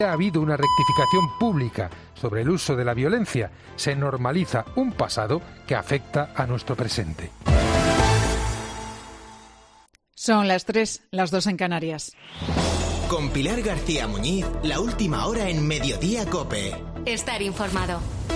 Ha habido una rectificación pública sobre el uso de la violencia. Se normaliza un pasado que afecta a nuestro presente. Son las 3, las 2 en Canarias. Con Pilar García Muñiz, la última hora en Mediodía COPE. Estar informado.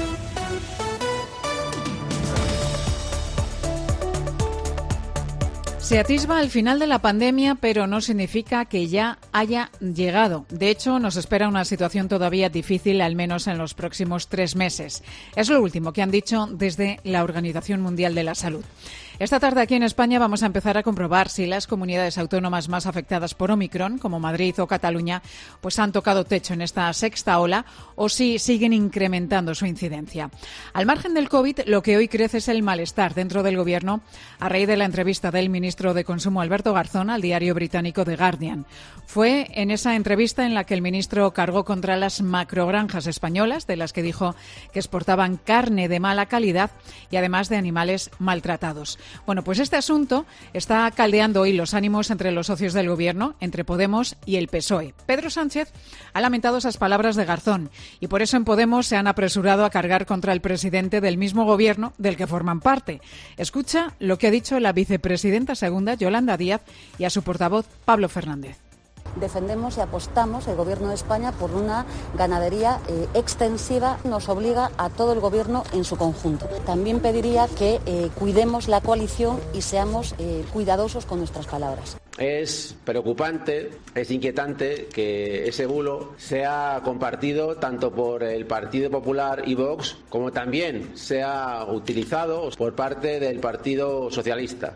Se atisba el final de la pandemia, pero no significa que ya haya llegado. De hecho, nos espera una situación todavía difícil, al menos en los próximos 3 meses. Es lo último que han dicho desde la Organización Mundial de la Salud. Esta tarde aquí en España vamos a empezar a comprobar si las comunidades autónomas más afectadas por Omicron, como Madrid o Cataluña, pues han tocado techo en esta sexta ola o si siguen incrementando su incidencia. Al margen del COVID, lo que hoy crece es el malestar dentro del Gobierno a raíz de la entrevista del ministro de Consumo, Alberto Garzón, al diario británico The Guardian. Fue en esa entrevista en la que el ministro cargó contra las macrogranjas españolas, de las que dijo que exportaban carne de mala calidad y además de animales maltratados. Bueno, pues este asunto está caldeando hoy los ánimos entre los socios del Gobierno, entre Podemos y el PSOE. Pedro Sánchez ha lamentado esas palabras de Garzón y por eso en Podemos se han apresurado a cargar contra el presidente del mismo Gobierno del que forman parte. Escucha lo que ha dicho la vicepresidenta segunda, Yolanda Díaz, y a su portavoz, Pablo Fernández. Defendemos y apostamos, el Gobierno de España, por una ganadería extensiva. Nos obliga a todo el Gobierno en su conjunto. También pediría que cuidemos la coalición y seamos cuidadosos con nuestras palabras. Es preocupante, es inquietante que ese bulo sea compartido tanto por el Partido Popular y Vox como también sea utilizado por parte del Partido Socialista.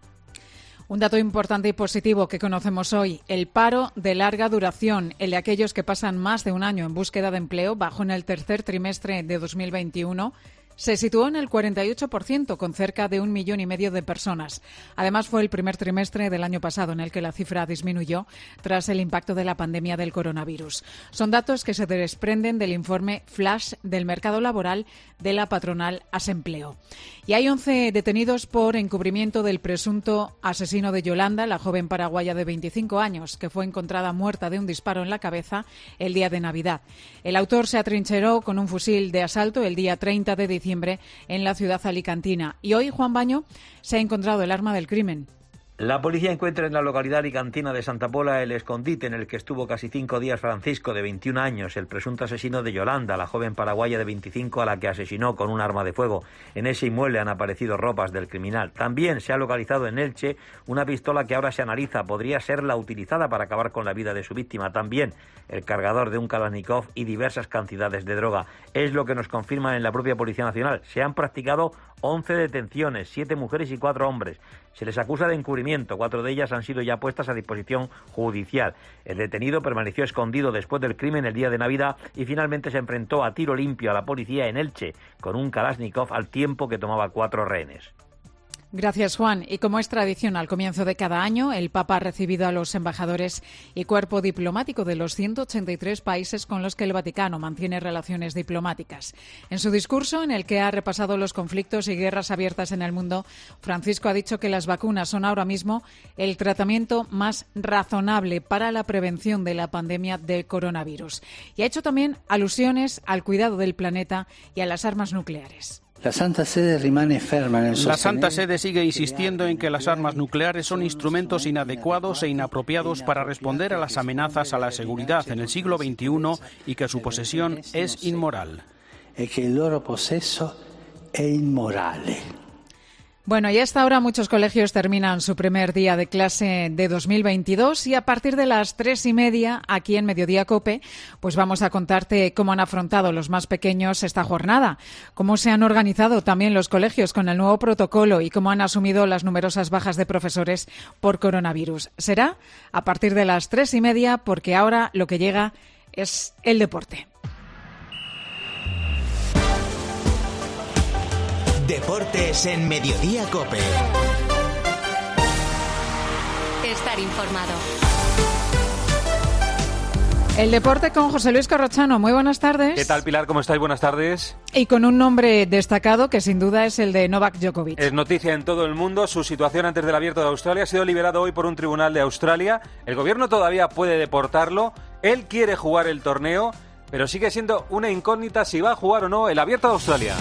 Un dato importante y positivo que conocemos hoy, el paro de larga duración, el de aquellos que pasan más de un año en búsqueda de empleo, bajó en el tercer trimestre de 2021. Se situó en el 48%, con cerca de 1,5 millones de personas. Además, fue el primer trimestre del año pasado en el que la cifra disminuyó tras el impacto de la pandemia del coronavirus. Son datos que se desprenden del informe Flash del mercado laboral de la patronal Asempleo. Y hay 11 detenidos por encubrimiento del presunto asesino de Yolanda, la joven paraguaya de 25 años, que fue encontrada muerta de un disparo en la cabeza el día de Navidad. El autor se atrincheró con un fusil de asalto el día 30 de diciembre en la ciudad alicantina. Y hoy, Juan Baño, se ha encontrado el arma del crimen. La policía encuentra en la localidad alicantina de Santa Pola el escondite en el que estuvo casi 5 días Francisco, de 21 años, el presunto asesino de Yolanda, la joven paraguaya de 25 a la que asesinó con un arma de fuego. En ese inmueble han aparecido ropas del criminal. También se ha localizado en Elche una pistola que ahora se analiza. Podría ser la utilizada para acabar con la vida de su víctima. También el cargador de un Kalashnikov y diversas cantidades de droga. Es lo que nos confirman en la propia Policía Nacional. Se han practicado 11 detenciones, 7 mujeres y 4 hombres. Se les acusa de encubrimiento, 4 de ellas han sido ya puestas a disposición judicial. El detenido permaneció escondido después del crimen el día de Navidad y finalmente se enfrentó a tiro limpio a la policía en Elche con un Kalashnikov al tiempo que tomaba 4 rehenes. Gracias, Juan. Y como es tradición, al comienzo de cada año, el Papa ha recibido a los embajadores y cuerpo diplomático de los 183 países con los que el Vaticano mantiene relaciones diplomáticas. En su discurso, en el que ha repasado los conflictos y guerras abiertas en el mundo, Francisco ha dicho que las vacunas son ahora mismo el tratamiento más razonable para la prevención de la pandemia del coronavirus. Y ha hecho también alusiones al cuidado del planeta y a las armas nucleares. La Santa Sede sigue insistiendo en que las armas nucleares son instrumentos inadecuados e inapropiados para responder a las amenazas a la seguridad en el siglo XXI y que su posesión es inmoral. Bueno, y a esta hora muchos colegios terminan su primer día de clase de 2022 y a partir de las 3:30 aquí en Mediodía COPE, pues vamos a contarte cómo han afrontado los más pequeños esta jornada, cómo se han organizado también los colegios con el nuevo protocolo y cómo han asumido las numerosas bajas de profesores por coronavirus. Será a partir de las 3:30 porque ahora lo que llega es el deporte. Deportes en Mediodía COPE. Estar informado. El deporte con José Luis Corrochano. Muy buenas tardes. ¿Qué tal, Pilar? ¿Cómo estáis? Buenas tardes. Y con un nombre destacado que sin duda es el de Novak Djokovic. Es noticia en todo el mundo. Su situación antes del Abierto de Australia ha sido liberado hoy por un tribunal de Australia. El gobierno todavía puede deportarlo. Él quiere jugar el torneo, pero sigue siendo una incógnita si va a jugar o no el Abierto de Australia.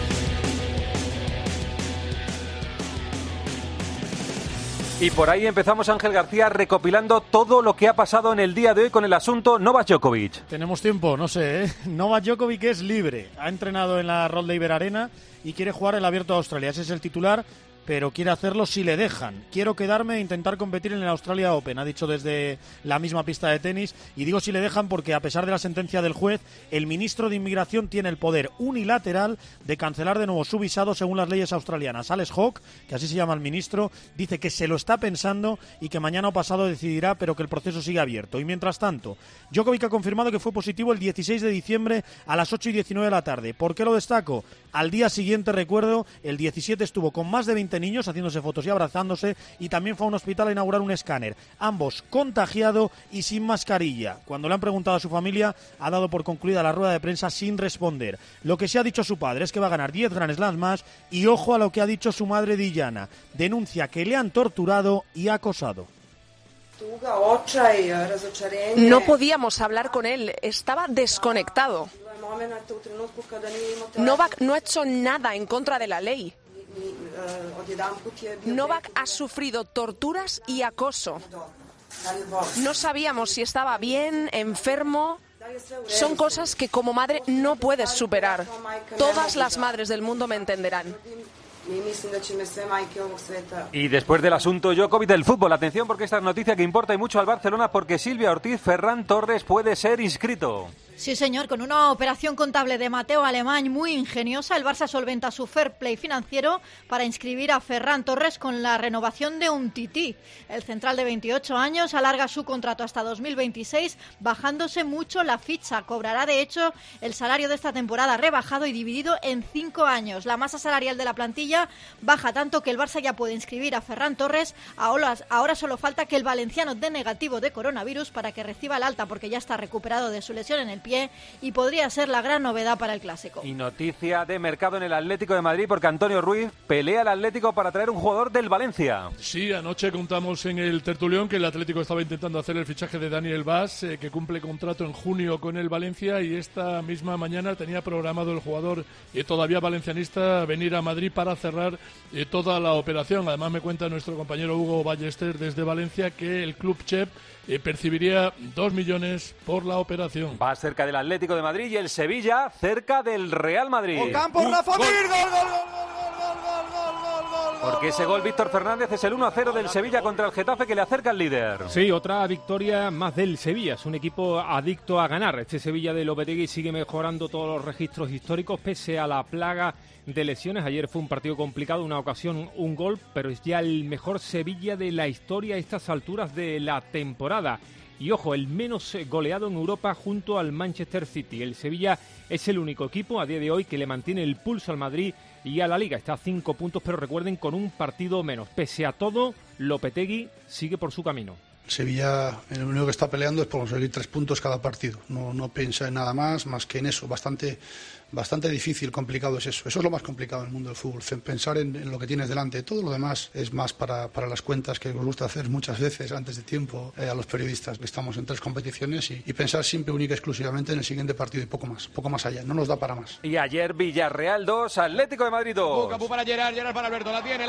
Y por ahí empezamos, Ángel García, recopilando todo lo que ha pasado en el día de hoy con el asunto Novak Djokovic. Tenemos tiempo, no sé, ¿eh? Novak Djokovic es libre. Ha entrenado en la Rod Laver Arena y quiere jugar el Abierto de Australia. Ese es el titular, pero quiere hacerlo si le dejan. Quiero quedarme e intentar competir en el Australia Open, ha dicho desde la misma pista de tenis. Y digo si le dejan porque, a pesar de la sentencia del juez, el ministro de Inmigración tiene el poder unilateral de cancelar de nuevo su visado según las leyes australianas. Alex Hawke, que así se llama el ministro, dice que se lo está pensando y que mañana o pasado decidirá, pero que el proceso sigue abierto. Y mientras tanto, Djokovic ha confirmado que fue positivo el 16 de diciembre a las 8:19 de la tarde. ¿Por qué lo destaco? Al día siguiente, recuerdo, el 17 estuvo con más de 20 niños haciéndose fotos y abrazándose, y también fue a un hospital a inaugurar un escáner. Ambos contagiado y sin mascarilla. Cuando le han preguntado a su familia, ha dado por concluida la rueda de prensa sin responder. Lo que se ha dicho a su padre es que va a ganar 10 Grand Slams más, y ojo a lo que ha dicho su madre Diana. Denuncia que le han torturado y acosado. No podíamos hablar con él, estaba desconectado. Novak no ha hecho nada en contra de la ley. Novak ha sufrido torturas y acoso. No sabíamos si estaba bien, enfermo. Son cosas que como madre no puedes superar. Todas las madres del mundo me entenderán. Y después del asunto Djokovic del fútbol, atención porque esta es noticia que importa y mucho al Barcelona, porque Silvia Ortiz, Ferran Torres puede ser inscrito. Sí, señor, con una operación contable de Mateo Alemany muy ingeniosa, el Barça solventa su fair play financiero para inscribir a Ferran Torres con la renovación de Umtiti. El central de 28 años alarga su contrato hasta 2026, bajándose mucho la ficha. Cobrará, de hecho, el salario de esta temporada rebajado y dividido en 5 años. La masa salarial de la plantilla baja tanto que el Barça ya puede inscribir a Ferran Torres. Ahora solo falta que el valenciano dé negativo de coronavirus para que reciba el alta, porque ya está recuperado de su lesión en el pie y podría ser la gran novedad para el Clásico. Y noticia de mercado en el Atlético de Madrid, porque Antonio Ruiz pelea al Atlético para traer un jugador del Valencia. Sí, anoche contamos en el tertulión que el Atlético estaba intentando hacer el fichaje de Daniel Vaz, que cumple contrato en junio con el Valencia, y esta misma mañana tenía programado el jugador todavía valencianista venir a Madrid para cerrar toda la operación. Además, me cuenta nuestro compañero Hugo Ballester desde Valencia que el club Chep percibiría 2 millones por la operación. Va cerca del Atlético de Madrid y el Sevilla cerca del Real Madrid. Ocampos, Rafa Mir, gol. Porque ese gol, Víctor Fernández, es el 1-0 del Sevilla contra el Getafe, que le acerca al líder. Sí, otra victoria más del Sevilla. Es un equipo adicto a ganar. Este Sevilla de Lopetegui sigue mejorando todos los registros históricos pese a la plaga de lesiones. Ayer fue un partido complicado, una ocasión, un gol, pero es ya el mejor Sevilla de la historia a estas alturas de la temporada. Y ojo, el menos goleado en Europa junto al Manchester City. El Sevilla es el único equipo a día de hoy que le mantiene el pulso al Madrid y a la Liga. Está a 5 puntos, pero recuerden, con un partido menos. Pese a todo, Lopetegui sigue por su camino. Sevilla, el único que está peleando es por conseguir 3 puntos cada partido. No piensa en nada más que en eso. Bastante difícil, complicado es eso. Eso es lo más complicado en el mundo del fútbol, pensar en lo que tienes delante. Todo lo demás es más para las cuentas que nos gusta hacer muchas veces antes de tiempo a los periodistas. Estamos en 3 competiciones y pensar siempre única y exclusivamente en el siguiente partido y poco más allá. No nos da para más. Y ayer Villarreal 2, Atlético de Madrid 2. Capú para Gerard para Alberto. La tiene.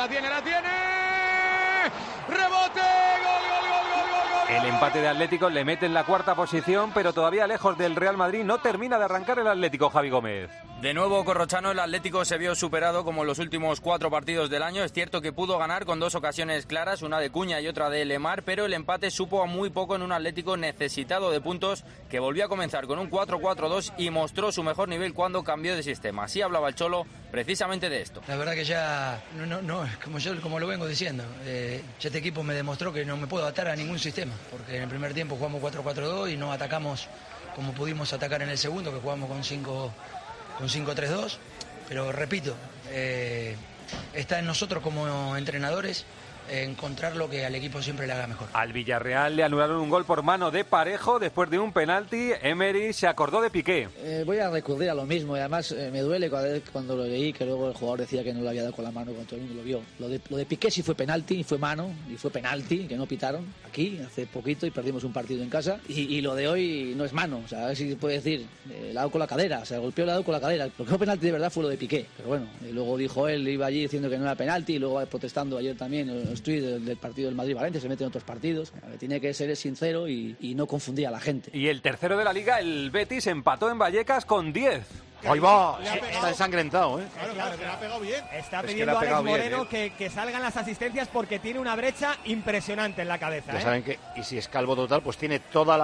¡Rebote! ¡Gol! El empate de Atlético le mete en la 4ª posición, pero todavía lejos del Real Madrid. No termina de arrancar el Atlético, Javi Gómez. De nuevo, Corrochano, el Atlético se vio superado como en los últimos 4 partidos del año. Es cierto que pudo ganar con 2 ocasiones claras, una de Cuña y otra de Lemar, pero el empate supo a muy poco en un Atlético necesitado de puntos, que volvió a comenzar con un 4-4-2 y mostró su mejor nivel cuando cambió de sistema. Así hablaba el Cholo precisamente de esto. La verdad que ya, como lo vengo diciendo, este equipo me demostró que no me puedo atar a ningún sistema, porque en el primer tiempo jugamos 4-4-2 y no atacamos como pudimos atacar en el segundo, que jugamos con 5-3-2, pero repito, está en nosotros como entrenadores encontrar lo que al equipo siempre le haga mejor. Al Villarreal le anularon un gol por mano de Parejo después de un penalti. Emery se acordó de Piqué. Voy a recurrir a lo mismo y además me duele cuando lo leí que luego el jugador decía que no lo había dado con la mano cuando todo el mundo lo vio. Lo de Piqué sí fue penalti, fue mano y fue penalti, que no pitaron aquí hace poquito y perdimos un partido en casa. Y lo de hoy no es mano, o sea, a ver si se puede decir, le ha dado con la cadera, o sea, golpeó el lado con la cadera. Lo que fue penalti de verdad fue lo de Piqué, pero bueno, luego dijo él, iba allí diciendo que no era penalti y luego protestando ayer también en los tweets del partido del Madrid-Valencia, se mete en otros partidos. Tiene que ser sincero y no confundir a la gente. Y el tercero de la Liga, el Betis, empató en Vallecas con 10. Ahí va, está ensangrentado, ¿eh? Claro, le ha pegado bien. Está pidiendo a Alex Moreno que salgan las asistencias porque tiene una brecha impresionante en la cabeza. Ya saben que, y si es calvo total, pues tiene toda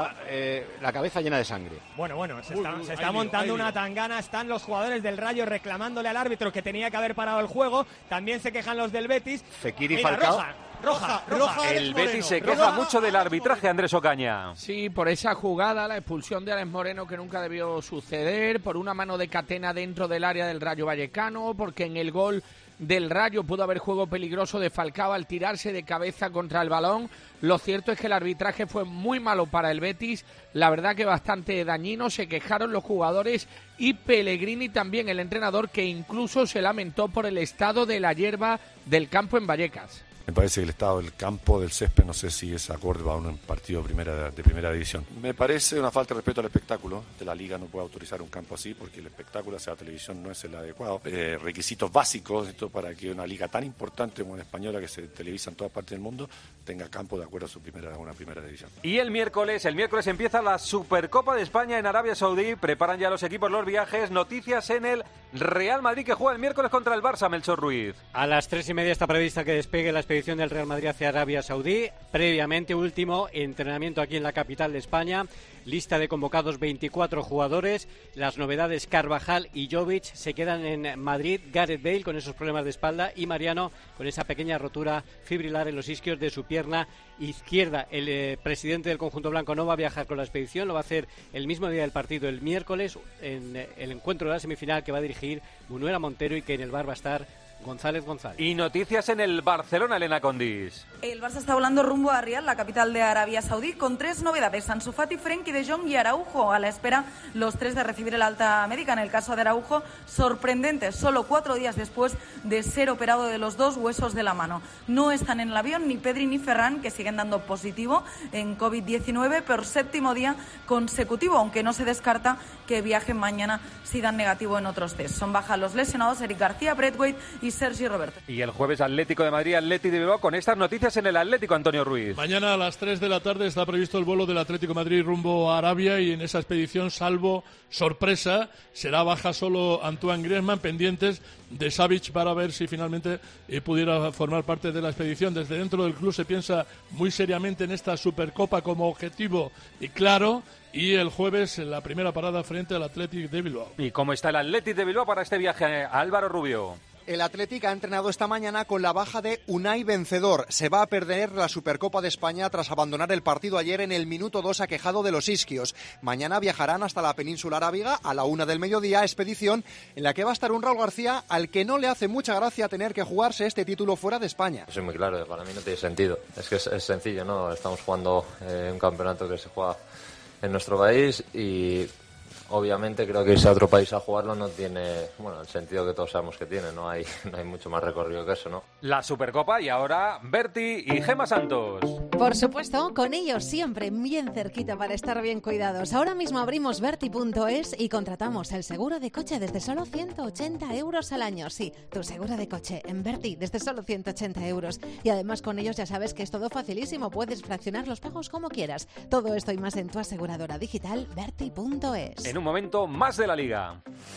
la cabeza llena de sangre. Bueno, se está montando una tangana. Están los jugadores del Rayo reclamándole al árbitro que tenía que haber parado el juego. También se quejan los del Betis. Fekir y Falcao. Roja. El Betis se queja mucho del arbitraje, Andrés Ocaña. Sí, por esa jugada, la expulsión de Alex Moreno que nunca debió suceder, por una mano de Catena dentro del área del Rayo Vallecano, porque en el gol del Rayo pudo haber juego peligroso de Falcao al tirarse de cabeza contra el balón. Lo cierto es que el arbitraje fue muy malo para el Betis, la verdad que bastante dañino. Se quejaron los jugadores y Pellegrini también, el entrenador, que incluso se lamentó por el estado de la hierba del campo en Vallecas. Me parece que el estado del campo, del césped, no sé si es acorde a un partido de primera división. Me parece una falta de respeto al espectáculo. De la Liga no puede autorizar un campo así porque el espectáculo hacia la televisión no es el adecuado. Requisitos básicos esto para que una liga tan importante como la española, que se televisa en todas partes del mundo, tenga campo de acuerdo a una primera división. Y el miércoles empieza la Supercopa de España en Arabia Saudí. Preparan ya los equipos los viajes. Noticias en el Real Madrid, que juega el miércoles contra el Barça, Melchor Ruiz. A las 3:30 está prevista que despegue la expedición del Real Madrid hacia Arabia Saudí. Previamente, último entrenamiento aquí en la capital de España. Lista de convocados 24 jugadores. Las novedades: Carvajal y Jovic se quedan en Madrid. Gareth Bale con esos problemas de espalda y Mariano con esa pequeña rotura fibrilar en los isquios de su pierna izquierda. El presidente del conjunto blanco no va a viajar con la expedición, lo va a hacer el mismo día del partido, el miércoles, en el encuentro de la semifinal que va a dirigir Munuera Montero y que en el bar va a estar González. Y noticias en el Barcelona, Elena Condis. El Barça está volando rumbo a Riad, la capital de Arabia Saudí, con 3 novedades: Ansu Fati, Frenkie de Jong y Araujo. A la espera los 3 de recibir el alta médica. En el caso de Araujo, sorprendente, solo 4 días después de ser operado de los 2 huesos de la mano. No están en el avión ni Pedri ni Ferran, que siguen dando positivo en COVID-19 por 7º día consecutivo, aunque no se descarta que viajen mañana si dan negativo en otros test. Son bajas los lesionados Eric García, Braithwaite y Sergi Roberto. Y el jueves Atlético de Madrid, Atleti de Bilbao, con estas noticias en el Atlético, Antonio Ruiz. Mañana a las 3 de la tarde está previsto el vuelo del Atlético de Madrid rumbo a Arabia, y en esa expedición, salvo sorpresa, será baja solo Antoine Griezmann, pendientes de Savic para ver si finalmente pudiera formar parte de la expedición. Desde dentro del club se piensa muy seriamente en esta Supercopa como objetivo y claro, y el jueves en la primera parada frente al Athletic de Bilbao. ¿Y cómo está el Athletic de Bilbao para este viaje, Álvaro Rubio? El Athletic ha entrenado esta mañana con la baja de Unai Vencedor. Se va a perder la Supercopa de España tras abandonar el partido ayer en el minuto 2 aquejado de los isquios. Mañana viajarán hasta la península arábiga a la 1 del mediodía, expedición en la que va a estar un Raúl García al que no le hace mucha gracia tener que jugarse este título fuera de España. Soy muy claro, para mí no tiene sentido. Es que es sencillo, ¿no? Estamos jugando un campeonato que se juega en nuestro país y obviamente creo que irse a otro país a jugarlo no tiene, el sentido que todos sabemos que tiene, no hay mucho más recorrido que eso, ¿no? La Supercopa y ahora Berti y Gemma Santos. Por supuesto, con ellos siempre bien cerquita para estar bien cuidados. Ahora mismo abrimos Berti.es y contratamos el seguro de coche desde solo 180 euros al año. Sí, tu seguro de coche en Berti desde solo 180 euros. Y además con ellos ya sabes que es todo facilísimo, puedes fraccionar los pagos como quieras. Todo esto y más en tu aseguradora digital Berti.es. En un momento más de la Liga.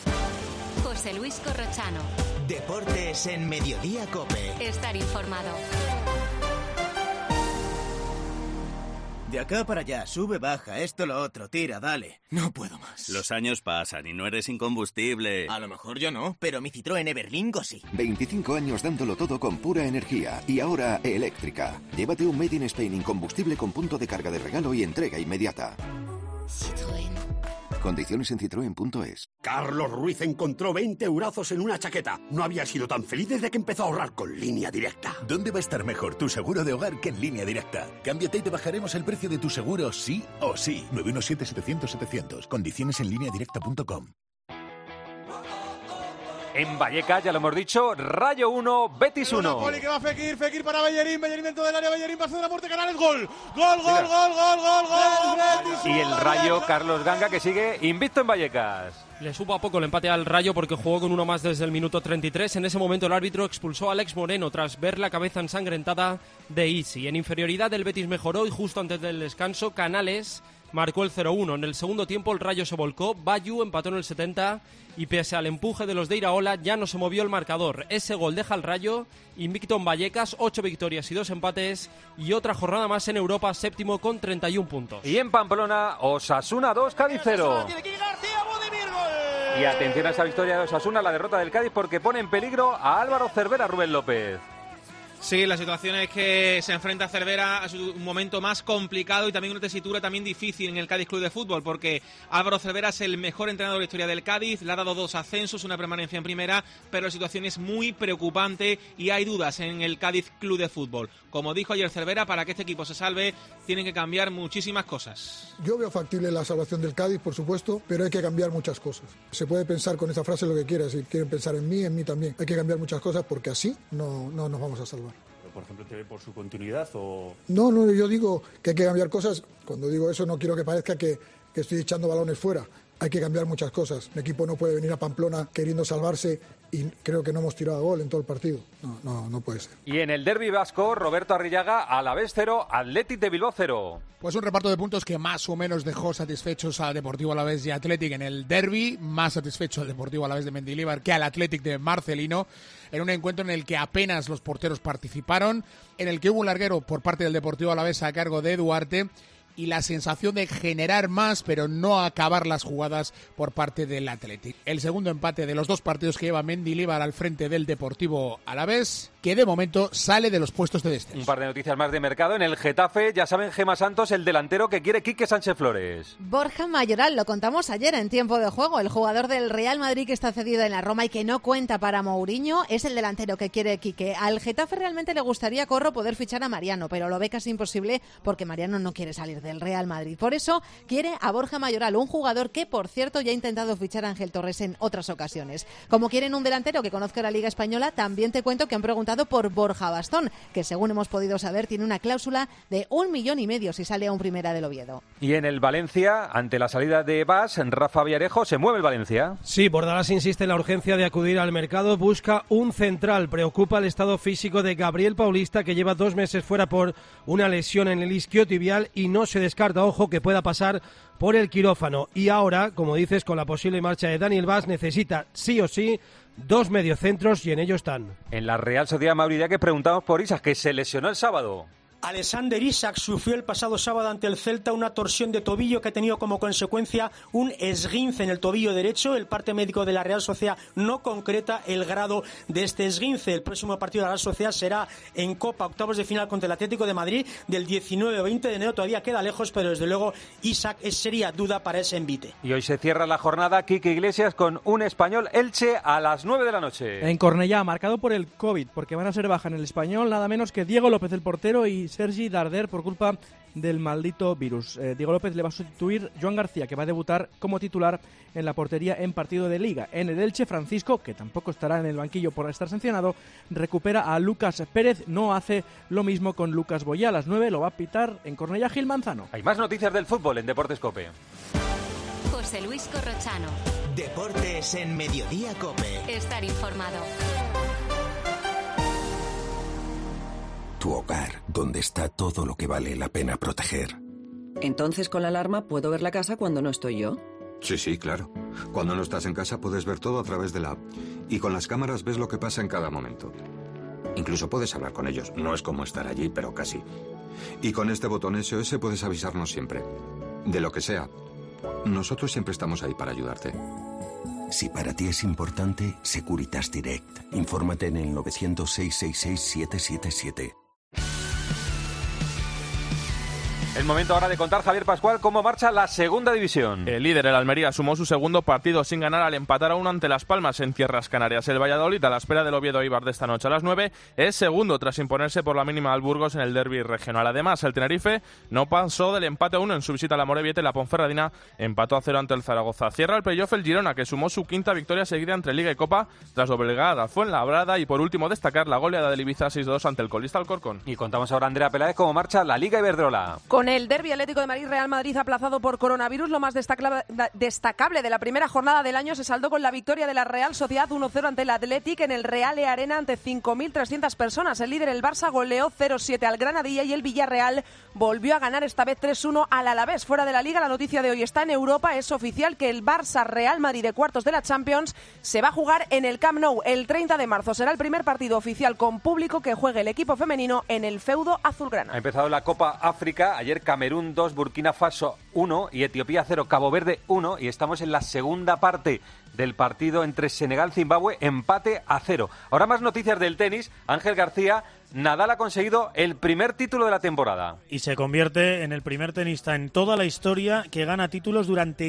José Luis Corrochano. Deportes en Mediodía COPE. Estar informado. De acá para allá, sube, baja, esto, lo otro, tira, dale. No puedo más. Los años pasan y no eres incombustible. A lo mejor yo no, pero mi Citroën Everlingo sí. 25 años dándolo todo con pura energía y ahora eléctrica. Llévate un Made in Spain incombustible con punto de carga de regalo y entrega inmediata. Citroën. Condiciones en Citroën.es. Carlos Ruiz encontró 20 eurazos en una chaqueta. No había sido tan feliz desde que empezó a ahorrar con Línea Directa. ¿Dónde va a estar mejor tu seguro de hogar que en Línea Directa? Cámbiate y te bajaremos el precio de tu seguro sí o sí. 917-700-700. Condiciones en lineadirecta.com. En Vallecas, ya lo hemos dicho, Rayo 1, Betis 1. Napoli que va Fekir para Bellerín dentro del área, Bellerín pasa de la muerte, Canales, gol. Gol. Y el Rayo, Carlos Ganga, que sigue invicto en Vallecas. Le supo a poco el empate al Rayo porque jugó con uno más desde el minuto 33. En ese momento el árbitro expulsó a Alex Moreno tras ver la cabeza ensangrentada de Isi. En inferioridad el Betis mejoró y justo antes del descanso Canales marcó el 0-1. En el segundo tiempo el Rayo se volcó, Bayu empató en el 70 y pese al empuje de los de Iraola ya no se movió el marcador. Ese gol deja al Rayo invicto en Vallecas, 8 victorias y 2 empates y otra jornada más en Europa, séptimo con 31 puntos. Y en Pamplona, Osasuna 2, Cádiz 0. Y atención a esa victoria de Osasuna, la derrota del Cádiz, porque pone en peligro a Álvaro Cervera, Rubén López. Sí, la situación es que se enfrenta a Cervera a su momento más complicado y también una tesitura también difícil en el Cádiz Club de Fútbol, porque Álvaro Cervera es el mejor entrenador de la historia del Cádiz, le ha dado 2 ascensos, una permanencia en primera, pero la situación es muy preocupante y hay dudas en el Cádiz Club de Fútbol. Como dijo ayer Cervera, para que este equipo se salve tienen que cambiar muchísimas cosas. Yo veo factible la salvación del Cádiz, por supuesto, pero hay que cambiar muchas cosas. Se puede pensar con esa frase lo que quieras, si quieren pensar en mí también. Hay que cambiar muchas cosas porque así no nos vamos a salvar. Por ejemplo, ¿te ve por su continuidad o...? No, yo digo que hay que cambiar cosas. Cuando digo eso no quiero que parezca que estoy echando balones fuera. Hay que cambiar muchas cosas. Un equipo no puede venir a Pamplona queriendo salvarse y creo que no hemos tirado a gol en todo el partido. No puede ser. Y en el derbi vasco, Roberto Arrillaga, Alavés 0, Athletic de Bilbao 0. Pues un reparto de puntos que más o menos dejó satisfechos al Deportivo Alavés y Athletic en el derbi, más satisfecho al Deportivo Alavés de Mendilibar que al Athletic de Marcelino, en un encuentro en el que apenas los porteros participaron, en el que hubo un larguero por parte del Deportivo Alavés a cargo de Duarte, y la sensación de generar más, pero no acabar las jugadas por parte del Athletic. El segundo empate de los 2 partidos que lleva Mendilibar al frente del Deportivo Alavés, que de momento sale de los puestos de descenso. Un par de noticias más de mercado. En el Getafe, ya saben, Gema Santos, el delantero que quiere Quique Sánchez Flores. Borja Mayoral, lo contamos ayer en Tiempo de Juego. El jugador del Real Madrid que está cedido en la Roma y que no cuenta para Mourinho es el delantero que quiere Quique. Al Getafe realmente le gustaría, Corro, poder fichar a Mariano, pero lo ve casi imposible porque Mariano no quiere salir del Real Madrid. Por eso quiere a Borja Mayoral, un jugador que, por cierto, ya ha intentado fichar a Ángel Torres en otras ocasiones. Como quieren un delantero que conozca la Liga Española, también te cuento que han preguntado por Borja Bastón, que según hemos podido saber tiene una cláusula de 1,5 millones si sale a un Primera del Oviedo. Y en el Valencia, ante la salida de Bas, Rafa Villarejo, ¿se mueve el Valencia? Sí, Bordalás insiste en la urgencia de acudir al mercado, busca un central. Preocupa el estado físico de Gabriel Paulista, que lleva 2 meses fuera por una lesión en el isquiotibial y no se descarta, ojo, que pueda pasar por el quirófano. Y ahora, como dices, con la posible marcha de Daniel Bas, necesita sí o sí 2 mediocentros y en ello están. En la Real Sociedad Mauridia, que preguntamos por Isak, que se lesionó el sábado. Alexander Isak sufrió el pasado sábado ante el Celta una torsión de tobillo que ha tenido como consecuencia un esguince en el tobillo derecho. El parte médico de la Real Sociedad no concreta el grado de este esguince. El próximo partido de la Real Sociedad será en Copa, octavos de final contra el Atlético de Madrid del 19 o 20 de enero. Todavía queda lejos, pero desde luego Isak sería duda para ese envite. Y hoy se cierra la jornada, Quique Iglesias, con un Español Elche a las 9 de la noche. En Cornellá, marcado por el COVID, porque van a ser baja en el Español nada menos que Diego López, el portero, y Sergi Darder por culpa del maldito virus. Diego López le va a sustituir Joan García, que va a debutar como titular en la portería en partido de Liga. En el Elche, Francisco, que tampoco estará en el banquillo por estar sancionado, recupera a Lucas Pérez. No hace lo mismo con Lucas Boyá. A las 9 lo va a pitar en Cornellá Gil Manzano. Hay más noticias del fútbol en Deportes COPE. José Luis Corrochano. Deportes en Mediodía COPE. Estar informado. Tu hogar, donde está todo lo que vale la pena proteger. Entonces, con la alarma puedo ver la casa cuando no estoy yo. Sí, claro. Cuando no estás en casa puedes ver todo a través de la app. Y con las cámaras ves lo que pasa en cada momento. Incluso puedes hablar con ellos. No es como estar allí, pero casi. Y con este botón SOS puedes avisarnos siempre. De lo que sea. Nosotros siempre estamos ahí para ayudarte. Si para ti es importante, Securitas Direct. Infórmate en el 900 666 777. El momento ahora de contar, Javier Pascual, cómo marcha la segunda división. El líder, el Almería, sumó su segundo partido sin ganar al empatar a 1 ante Las Palmas en Tierras Canarias. El Valladolid, a la espera del Oviedo Eibar de esta noche a las 9, es segundo tras imponerse por la mínima al Burgos en el derbi regional. Además, el Tenerife no pasó del empate a 1 en su visita a la Morevieta y la Ponferradina empató a 0 ante el Zaragoza. Cierra el playoff el Girona, que sumó su quinta victoria seguida entre Liga y Copa tras doblegar a Fuenlabrada, y por último destacar la goleada del Ibiza 6-2 ante el colista Alcorcón. Y contamos ahora, Andrea Peláez, cómo marcha la Liga Iberdrola. Con el derbi Atlético de Madrid-Real Madrid aplazado por coronavirus, lo más destacable de la primera jornada del año se saldó con la victoria de la Real Sociedad 1-0 ante el Athletic en el Real Arena ante 5.300 personas. El líder, el Barça, goleó 0-7 al Granadilla y el Villarreal volvió a ganar esta vez 3-1 al Alavés. Fuera de la Liga, la noticia de hoy está en Europa. Es oficial que el Barça-Real Madrid de cuartos de la Champions se va a jugar en el Camp Nou. El 30 de marzo será el primer partido oficial con público que juegue el equipo femenino en el feudo azulgrana. Ha empezado la Copa África. Ayer Camerún 2, Burkina Faso 1 y Etiopía 0, Cabo Verde 1. Y estamos en la segunda parte del partido entre Senegal y Zimbabue, empate a 0. Ahora más noticias del tenis. Ángel García, Nadal ha conseguido el primer título de la temporada. Y se convierte en el primer tenista en toda la historia que gana títulos durante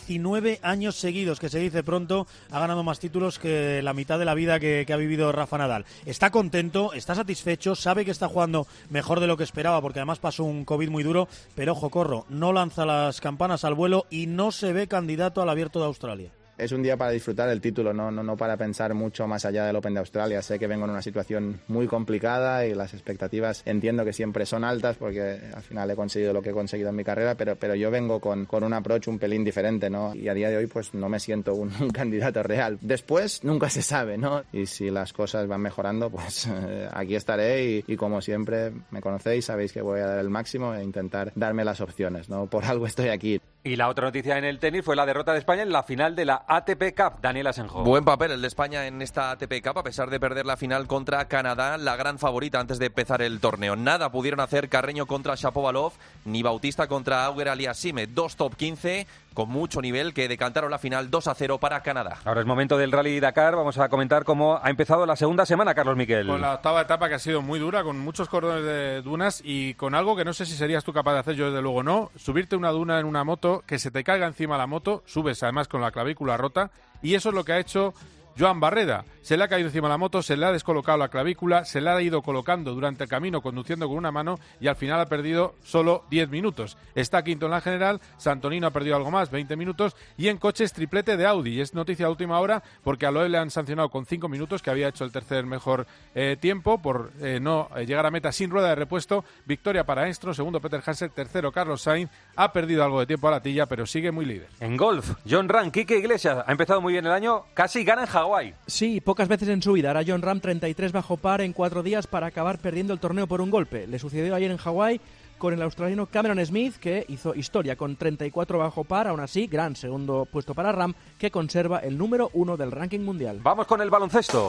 19 años seguidos, que se dice pronto. Ha ganado más títulos que la mitad de la vida que ha vivido Rafa Nadal. Está contento, está satisfecho, sabe que está jugando mejor de lo que esperaba, porque además pasó un COVID muy duro, pero ojo, Corro, no lanza las campanas al vuelo y no se ve candidato al Abierto de Australia. Es un día para disfrutar del título, no para pensar mucho más allá del Open de Australia. Sé que vengo en una situación muy complicada y las expectativas entiendo que siempre son altas porque al final he conseguido lo que he conseguido en mi carrera, pero yo vengo con un approach un pelín diferente, ¿no? Y a día de hoy pues no me siento un candidato real. Después nunca se sabe, ¿no? Y si las cosas van mejorando, pues aquí estaré y como siempre me conocéis, sabéis que voy a dar el máximo e intentar darme las opciones, ¿no? Por algo estoy aquí. Y la otra noticia en el tenis fue la derrota de España en la final de la ATP Cup. Daniel Asenjo. Buen papel el de España en esta ATP Cup, a pesar de perder la final contra Canadá, la gran favorita antes de empezar el torneo. Nada pudieron hacer Carreño contra Shapovalov, ni Bautista contra Auger Aliassime. 2 top 15 con mucho nivel que decantaron la final 2-0 para Canadá. Ahora es momento del Rally Dakar. Vamos a comentar cómo ha empezado la segunda semana, Carlos Miquel. Con la octava etapa, que ha sido muy dura, con muchos cordones de dunas y con algo que no sé si serías tú capaz de hacer, yo desde luego no. Subirte una duna en una moto, que se te caiga encima la moto, subes además con la clavícula rota, y eso es lo que ha hecho Joan Barreda. Se le ha caído encima la moto, se le ha descolocado la clavícula, se le ha ido colocando durante el camino conduciendo con una mano y al final ha perdido solo 10 minutos. Está quinto en la general, Santonino ha perdido algo más, 20 minutos, y en coches triplete de Audi. Y es noticia de última hora porque a Loeb le han sancionado con 5 minutos, que había hecho el tercer mejor tiempo, por no llegar a meta sin rueda de repuesto. Victoria para Enstro, segundo Peter Hansel, tercero Carlos Sainz. Ha perdido algo de tiempo a la tilla, pero sigue muy líder. En golf, John Ram, Quique Iglesias, ha empezado muy bien el año, casi gana en Hawái. Sí, pocas veces en su vida hará John Ram 33 bajo par en 4 días para acabar perdiendo el torneo por un golpe. Le sucedió ayer en Hawái con el australiano Cameron Smith, que hizo historia con 34 bajo par. Aún así, gran segundo puesto para Ram, que conserva el número 1 del ranking mundial. Vamos con el baloncesto.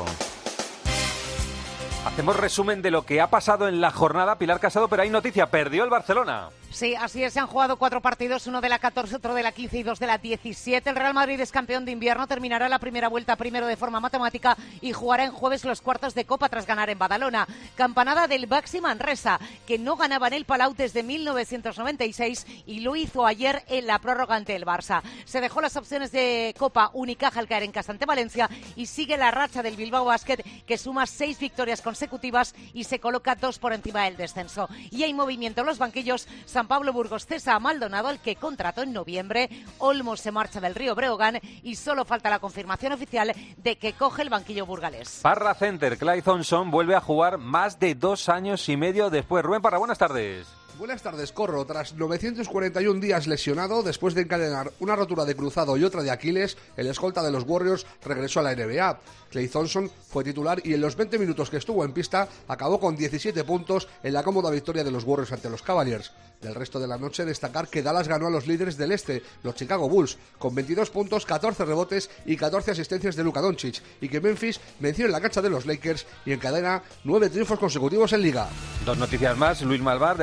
Hacemos resumen de lo que ha pasado en la jornada, Pilar Casado, pero hay noticia, perdió el Barcelona. Sí, así es, se han jugado 4 partidos, uno de la 14, otro de la 15 y 2 de la 17. El Real Madrid es campeón de invierno, terminará la primera vuelta primero de forma matemática y jugará en jueves los cuartos de Copa tras ganar en Badalona. Campanada del Baxi Manresa, que no ganaba en el Palau desde 1996 y lo hizo ayer en la prórroga ante el Barça. Se dejó las opciones de Copa Unicaja al caer en casa ante Valencia y sigue la racha del Bilbao Basket, que suma 6 victorias consecutivas y se coloca 2 por encima del descenso. Y hay movimiento en los banquillos. San Pablo Burgos cesa a Maldonado, al que contrató en noviembre. Olmos se marcha del Río Breogán y solo falta la confirmación oficial de que coge el banquillo burgalés. Parra Center, Clyde Thompson vuelve a jugar más de 2 años y medio después. Rubén Parra, buenas tardes. Buenas tardes, Corro. Tras 941 días lesionado, después de encadenar una rotura de cruzado y otra de Aquiles, el escolta de los Warriors regresó a la NBA. Klay Thompson fue titular y en los 20 minutos que estuvo en pista acabó con 17 puntos en la cómoda victoria de los Warriors ante los Cavaliers. Del resto de la noche, destacar que Dallas ganó a los líderes del este, los Chicago Bulls, con 22 puntos, 14 rebotes y 14 asistencias de Luka Doncic, y que Memphis venció en la cancha de los Lakers y encadena 9 triunfos consecutivos en Liga. 2 noticias más. Luis Malvar de Rosca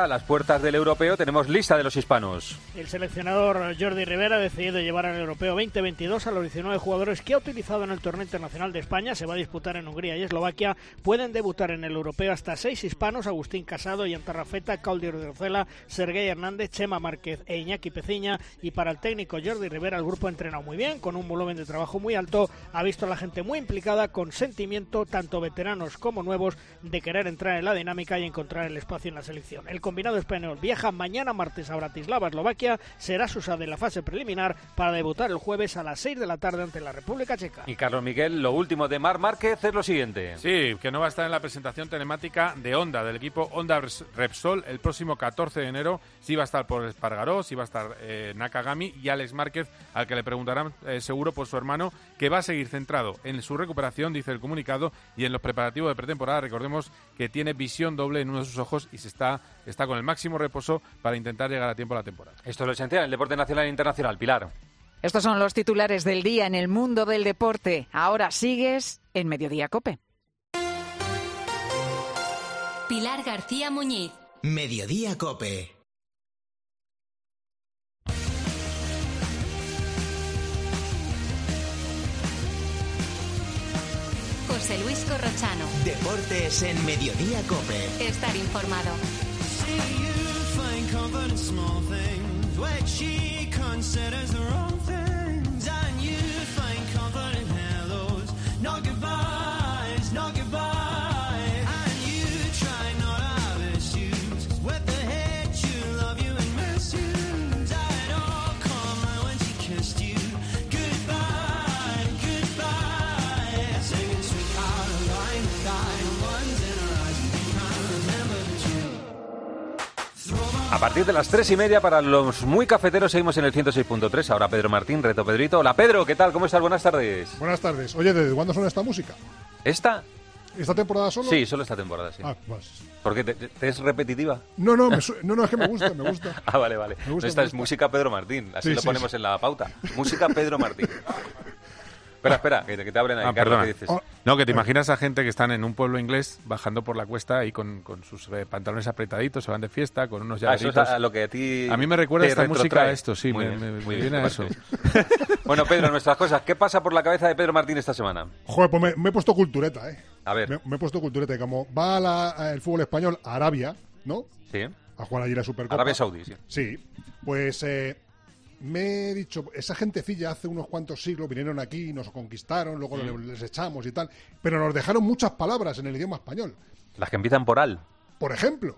ahora, a las puertas del europeo, tenemos lista de los hispanos. El seleccionador Jordi Rivera ha decidido llevar al europeo 2022 a los 19 jugadores que ha utilizado en el torneo internacional de España. Se va a disputar en Hungría y Eslovaquia. Pueden debutar en el europeo hasta 6 hispanos: Agustín Casado, Ian Tarrafeta, Claudio Rocela, Serguei Hernández, Chema Márquez e Iñaki Peciña. Y para el técnico Jordi Rivera, el grupo ha entrenado muy bien, con un volumen de trabajo muy alto. Ha visto a la gente muy implicada, con sentimiento, tanto veteranos como nuevos, de querer entrar en la dinámica y encontrar el espacio en la selección. El combinado español viaja mañana martes a Bratislava, Eslovaquia. Será su sede en la fase preliminar para debutar el jueves a las 6 de la tarde ante la República Checa. Y Carlos Miguel, lo último de Marc Márquez es lo siguiente. Sí, que no va a estar en la presentación telemática de Honda, del equipo Honda Repsol, el próximo 14 de enero. Sí va a estar por Espargaró, sí va a estar Nakagami y Alex Márquez, al que le preguntarán seguro por su hermano, que va a seguir centrado en su recuperación, dice el comunicado, y en los preparativos de pretemporada. Recordemos que tiene visión doble en uno de sus ojos y está con el máximo reposo para intentar llegar a tiempo a la temporada. Esto es lo esencial en el deporte nacional e internacional. Pilar. Estos son los titulares del día en el mundo del deporte. Ahora sigues en Mediodía COPE. Pilar García Muñiz. Mediodía COPE. José Luis Corrochano. Deportes en Mediodía COPE. Estar informado. A partir de las 3:30, para los muy cafeteros, seguimos en el 106.3. Ahora Pedro Martín, Reto Pedrito. Hola Pedro, ¿qué tal? ¿Cómo estás? Buenas tardes. Buenas tardes. Oye, ¿desde cuándo suena esta música? ¿Esta? ¿Esta temporada solo? Sí, solo esta temporada, sí. Ah, pues. ¿Por qué? ¿Te es repetitiva? No, es que me gusta. Ah, vale. Esta es música Pedro Martín, así lo ponemos en la pauta. Música Pedro Martín. Espera, que te abren ahí, Carlos, ¿qué dices? No, que te imaginas a gente que están en un pueblo inglés bajando por la cuesta y con sus pantalones apretaditos, se van de fiesta, con unos llaveritos. Eso es a lo que a ti a mí me recuerda esta música a esto, sí, muy me bien, viene a eso. Bueno, Pedro, nuestras cosas. ¿Qué pasa por la cabeza de Pedro Martín esta semana? Joder, pues me he puesto cultureta, A ver. Me he puesto cultureta. Y como va el fútbol español a Arabia, ¿no? Sí. A jugar allí la Supercopa. Arabia Saudí, sí. Sí, pues... me he dicho, esa gentecilla hace unos cuantos siglos vinieron aquí, nos conquistaron, luego les echamos y tal, pero nos dejaron muchas palabras en el idioma español. Las que empiezan por al. Por ejemplo.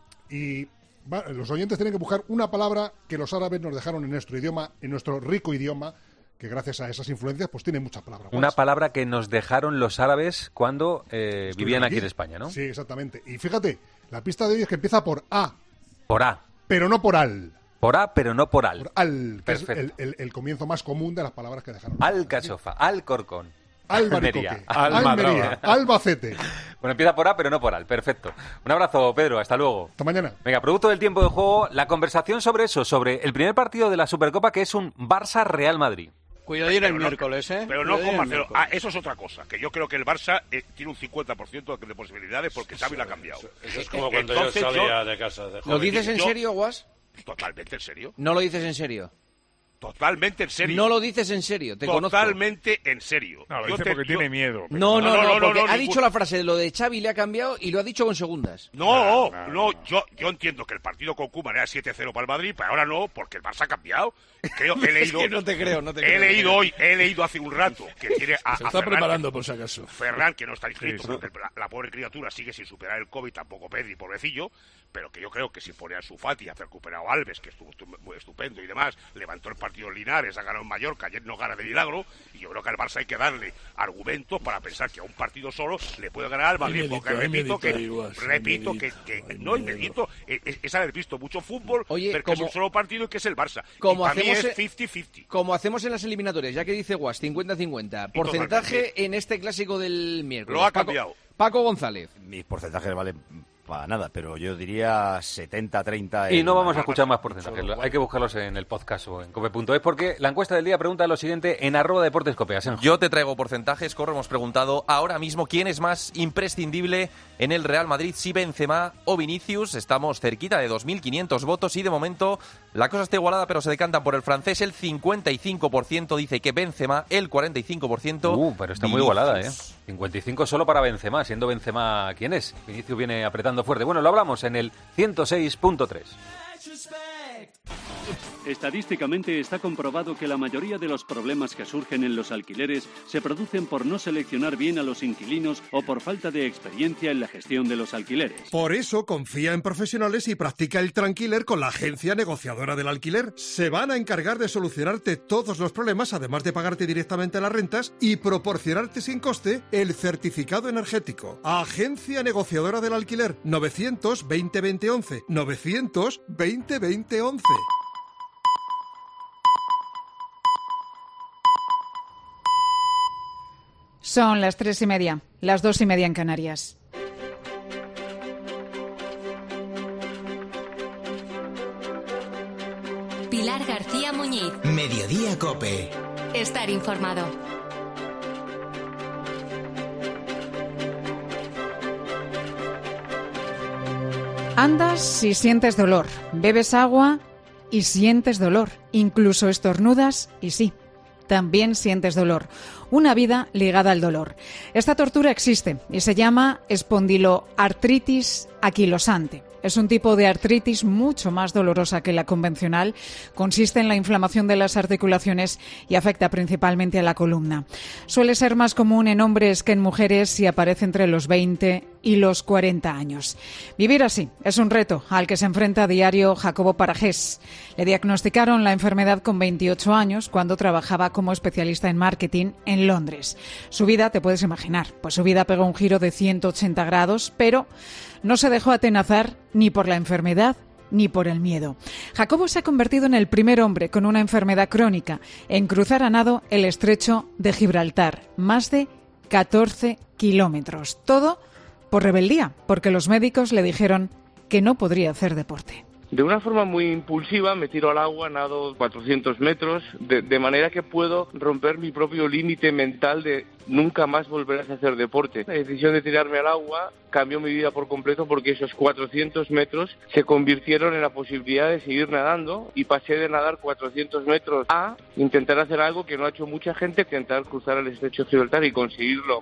Y los oyentes tienen que buscar una palabra que los árabes nos dejaron en nuestro idioma, en nuestro rico idioma, que gracias a esas influencias pues tiene muchas palabras. Una palabra que nos dejaron los árabes cuando vivían aquí en España, ¿no? Sí, exactamente. Y fíjate, la pista de hoy es que empieza por A. Por A. Pero no por al. Por A, pero no por al. Por al, que perfecto. Es el comienzo más común de las palabras que dejaron. Alcachofa, Alcorcón, Almería, Almería, Albacete. Bueno, empieza por A, pero no por al. Perfecto. Un abrazo, Pedro. Hasta luego. Hasta mañana. Venga, producto del tiempo de juego, la conversación sobre eso, sobre el primer partido de la Supercopa, que es un Barça-Real Madrid. Cuidadín el miércoles, ¿eh? Pero no con Marcelo. Eso es otra cosa. Que yo creo que el Barça tiene un 50% de posibilidades porque Xavi lo ha cambiado. Eso es como cuando yo salía de casa de joven. ¿Lo dices en serio, Guas? Totalmente en serio. ¿No lo dices en serio? Totalmente en serio. No lo dices en serio, te conozco. Totalmente en serio. No, lo dice porque tiene miedo. Pero... No, porque ha dicho la frase de lo de Xavi le ha cambiado y lo ha dicho con segundas. No, yo entiendo que el partido con Koeman era 7-0 para el Madrid, pero ahora no, porque el Barça ha cambiado. He leído, es que no te creo. He leído hace un rato que tiene a Se está Ferran, preparando por si acaso. Ferran, que no está inscrito, porque la pobre criatura sigue sin superar el COVID, tampoco Pedri, pobrecillo, pero que yo creo que si pone a Ansu Fati, hace recuperado a Alves, que estuvo muy estupendo y demás, levantó el partido en Linares, ha ganado en Mallorca, ayer no gana de milagro, y yo creo que al Barça hay que darle argumentos para pensar que a un partido solo le puede ganar al Madrid, porque repito que no hay medito, es haber visto mucho fútbol, pero que es un solo partido y que es el Barça. Como y para mí es 50-50. Como hacemos en las eliminatorias, ya que dice Guas, 50-50. Porcentaje en este clásico del miércoles. Lo ha cambiado. Paco González. Mis porcentajes valen para nada, pero yo diría 70-30. Y no vamos a escuchar más porcentajes, hay que buscarlos en el podcast o en cope.es, porque la encuesta del día pregunta lo siguiente en @deportescope. Yo te traigo porcentajes, Corro, hemos preguntado ahora mismo quién es más imprescindible en el Real Madrid, si Benzema o Vinicius. Estamos cerquita de 2.500 votos y de momento la cosa está igualada, pero se decantan por el francés. El 55% dice que Benzema, el 45% pero está Vinicius. muy igualada, 55 solo para Benzema, siendo Benzema ¿quién es? Vinicius viene apretando fuerte. Bueno, lo hablamos en el 106.3. Estadísticamente está comprobado que la mayoría de los problemas que surgen en los alquileres se producen por no seleccionar bien a los inquilinos o por falta de experiencia en la gestión de los alquileres. Por eso confía en profesionales y practica el Tranquiler con la agencia negociadora del alquiler. Se van a encargar de solucionarte todos los problemas, además de pagarte directamente las rentas y proporcionarte sin coste el certificado energético. Agencia negociadora del alquiler, 900-20-20-11, 900-20-20-11. Son las 3:30, las 2:30 en Canarias. Pilar García Muñiz. Mediodía Cope. Estar informado. Andas y sientes dolor, bebes agua y sientes dolor, incluso estornudas y sí, también sientes dolor. Una vida ligada al dolor. Esta tortura existe y se llama espondiloartritis aquilosante. Es un tipo de artritis mucho más dolorosa que la convencional. Consiste en la inflamación de las articulaciones y afecta principalmente a la columna. Suele ser más común en hombres que en mujeres y aparece entre los 20 y los 40 años. Vivir así es un reto al que se enfrenta a diario Jacobo Parajés. Le diagnosticaron la enfermedad con 28 años cuando trabajaba como especialista en marketing en Londres. Su vida, te puedes imaginar, pues su vida pegó un giro de 180 grados, pero no se dejó atenazar ni por la enfermedad ni por el miedo. Jacobo se ha convertido en el primer hombre con una enfermedad crónica en cruzar a nado el estrecho de Gibraltar, más de 14 kilómetros. Todo por rebeldía, porque los médicos le dijeron que no podría hacer deporte. De una forma muy impulsiva me tiro al agua, nado 400 metros, de manera que puedo romper mi propio límite mental de nunca más volver a hacer deporte. La decisión de tirarme al agua cambió mi vida por completo porque esos 400 metros se convirtieron en la posibilidad de seguir nadando y pasé de nadar 400 metros a intentar hacer algo que no ha hecho mucha gente, intentar cruzar el estrecho de Gibraltar y conseguirlo.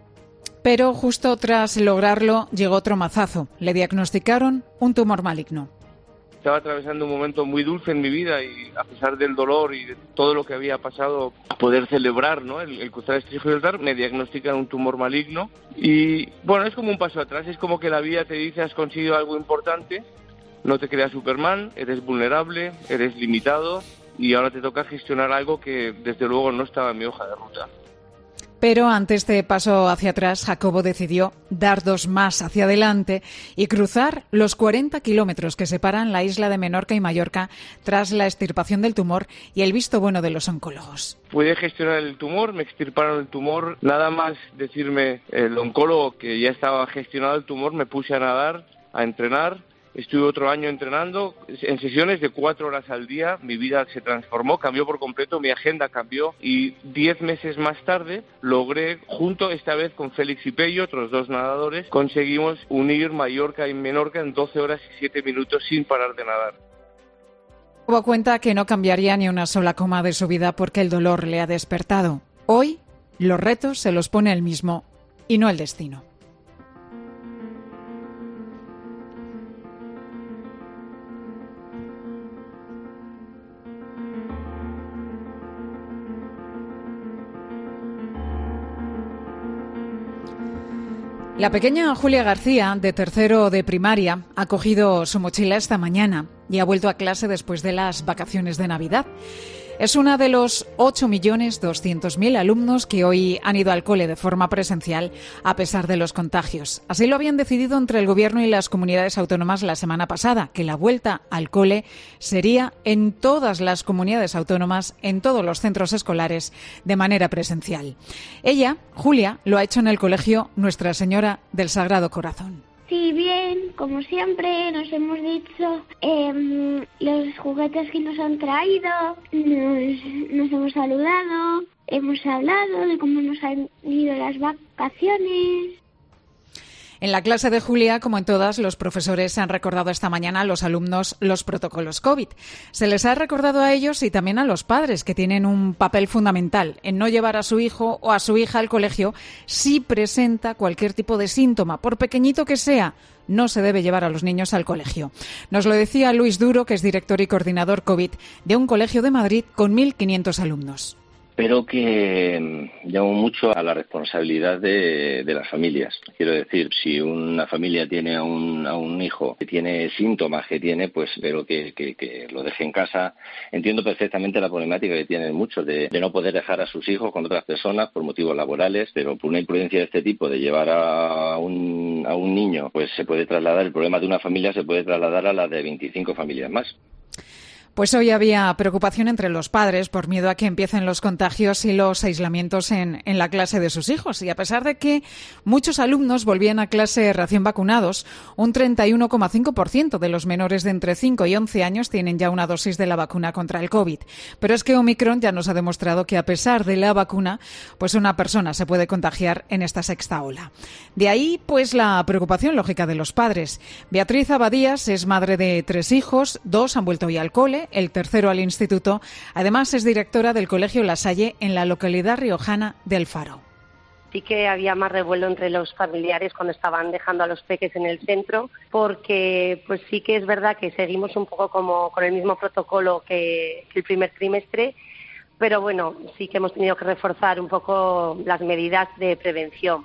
Pero justo tras lograrlo llegó otro mazazo. Le diagnosticaron un tumor maligno. Estaba atravesando un momento muy dulce en mi vida y a pesar del dolor y de todo lo que había pasado, poder celebrar, ¿no?, el cruzar este Gibraltar, me diagnostican un tumor maligno y bueno, es como un paso atrás, es como que la vida te dice has conseguido algo importante, no te creas Superman, eres vulnerable, eres limitado y ahora te toca gestionar algo que desde luego no estaba en mi hoja de ruta. Pero ante este paso hacia atrás, Jacobo decidió dar dos más hacia adelante y cruzar los 40 kilómetros que separan la isla de Menorca y Mallorca tras la extirpación del tumor y el visto bueno de los oncólogos. Pude gestionar el tumor, me extirparon el tumor, nada más decirme el oncólogo que ya estaba gestionado el tumor, me puse a nadar, a entrenar. Estuve otro año entrenando en sesiones de 4 horas al día, mi vida se transformó, cambió por completo, mi agenda cambió y 10 meses más tarde logré, junto esta vez con Félix y Pello, otros 2 nadadores, conseguimos unir Mallorca y Menorca en 12 horas y 7 minutos sin parar de nadar. Hubo cuenta que no cambiaría ni una sola coma de su vida porque el dolor le ha despertado. Hoy los retos se los pone él mismo y no el destino. La pequeña Julia García, de tercero de primaria, ha cogido su mochila esta mañana y ha vuelto a clase después de las vacaciones de Navidad. Es una de los 8.200.000 alumnos que hoy han ido al cole de forma presencial a pesar de los contagios. Así lo habían decidido entre el Gobierno y las comunidades autónomas la semana pasada, que la vuelta al cole sería en todas las comunidades autónomas, en todos los centros escolares, de manera presencial. Ella, Julia, lo ha hecho en el colegio Nuestra Señora del Sagrado Corazón. Sí, bien, como siempre, nos hemos dicho los juguetes que nos han traído, nos hemos saludado, hemos hablado de cómo nos han ido las vacaciones. En la clase de Julia, como en todas, los profesores han recordado esta mañana a los alumnos los protocolos COVID. Se les ha recordado a ellos y también a los padres, que tienen un papel fundamental en no llevar a su hijo o a su hija al colegio si presenta cualquier tipo de síntoma, por pequeñito que sea. No se debe llevar a los niños al colegio. Nos lo decía Luis Duro, que es director y coordinador COVID de un colegio de Madrid con 1.500 alumnos. Pero que llamo mucho a la responsabilidad de las familias. Quiero decir, si una familia tiene a un hijo que tiene síntomas pero que lo deje en casa, entiendo perfectamente la problemática que tienen muchos de no poder dejar a sus hijos con otras personas por motivos laborales, pero por una imprudencia de este tipo de llevar a un niño, pues se puede trasladar, el problema de una familia se puede trasladar a la de 25 familias más. Pues hoy había preocupación entre los padres por miedo a que empiecen los contagios y los aislamientos en la clase de sus hijos. Y a pesar de que muchos alumnos volvían a clase recién vacunados, un 31,5% de los menores de entre 5 y 11 años tienen ya una dosis de la vacuna contra el COVID. Pero es que Omicron ya nos ha demostrado que a pesar de la vacuna, pues una persona se puede contagiar en esta sexta ola. De ahí, pues, la preocupación lógica de los padres. Beatriz Abadías es madre de 3 hijos, 2 han vuelto hoy al cole, el tercero al instituto. Además, es directora del Colegio La Salle en la localidad riojana de El Faro. Sí que había más revuelo entre los familiares cuando estaban dejando a los peques en el centro, porque pues sí que es verdad que seguimos un poco como con el mismo protocolo que el primer trimestre, pero bueno, sí que hemos tenido que reforzar un poco las medidas de prevención.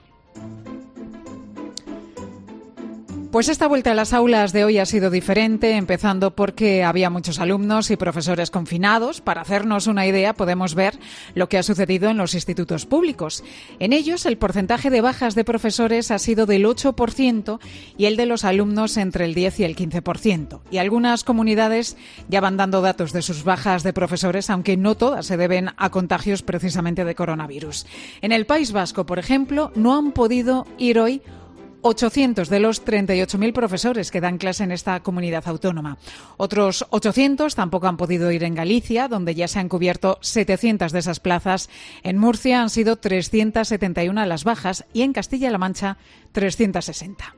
Pues esta vuelta a las aulas de hoy ha sido diferente, empezando porque había muchos alumnos y profesores confinados. Para hacernos una idea, podemos ver lo que ha sucedido en los institutos públicos. En ellos, el porcentaje de bajas de profesores ha sido del 8% y el de los alumnos entre el 10 y el 15%. Y algunas comunidades ya van dando datos de sus bajas de profesores, aunque no todas se deben a contagios precisamente de coronavirus. En el País Vasco, por ejemplo, no han podido ir hoy 800 de los 38.000 profesores que dan clase en esta comunidad autónoma. Otros 800 tampoco han podido ir en Galicia, donde ya se han cubierto 700 de esas plazas. En Murcia han sido 371 las bajas y en Castilla-La Mancha 360.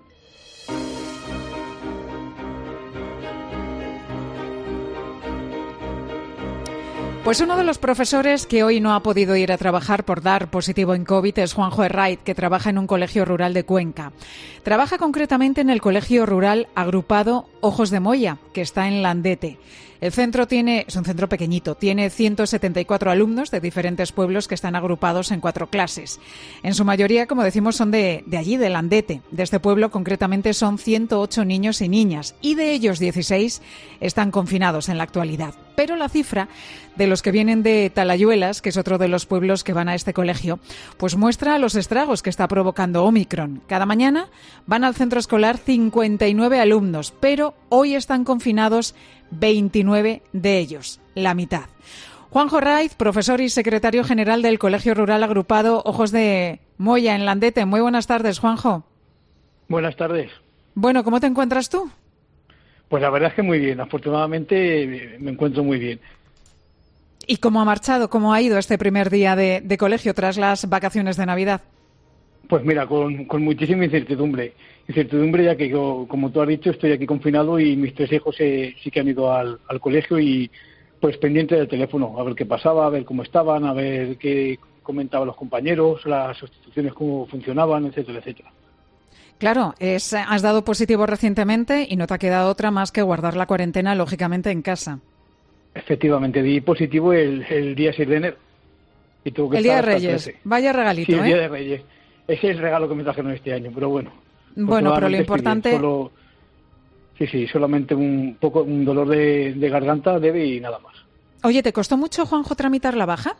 Pues uno de los profesores que hoy no ha podido ir a trabajar por dar positivo en COVID es Juanjo Herraiz, que trabaja en un colegio rural de Cuenca. Trabaja concretamente en el colegio rural agrupado Ojos de Moya, que está en Landete. El centro es un centro pequeñito, tiene 174 alumnos de diferentes pueblos que están agrupados en 4 clases. En su mayoría, como decimos, son de allí, de Landete. De este pueblo, concretamente, son 108 niños y niñas, y de ellos 16 están confinados en la actualidad. Pero la cifra de los que vienen de Talayuelas, que es otro de los pueblos que van a este colegio, pues muestra los estragos que está provocando Omicron. Cada mañana van al centro escolar 59 alumnos, pero hoy están confinados 29 de ellos, la mitad. Juanjo Herraiz, profesor y secretario general del Colegio Rural Agrupado Ojos de Moya en Landete. Muy buenas tardes, Juanjo. Buenas tardes. Bueno, ¿cómo te encuentras tú? Pues la verdad es que muy bien, afortunadamente me encuentro muy bien. ¿Y cómo ha marchado, cómo ha ido este primer día de colegio tras las vacaciones de Navidad? Pues mira, con muchísima incertidumbre ya que yo, como tú has dicho, estoy aquí confinado y mis 3 hijos sí que han ido al colegio y pues pendiente del teléfono, a ver qué pasaba, a ver cómo estaban, a ver qué comentaban los compañeros, las sustituciones cómo funcionaban, etcétera, etcétera. Claro, has dado positivo recientemente y no te ha quedado otra más que guardar la cuarentena, lógicamente, en casa. Efectivamente, di positivo el día 6 de enero. Y tuve que el día de Reyes, vaya regalito, sí, el día de Reyes. Ese es el regalo que me trajeron este año, pero bueno. Bueno, pero lo importante... Sí, solamente un dolor de garganta leve y nada más. Oye, ¿te costó mucho, Juanjo, tramitar la baja?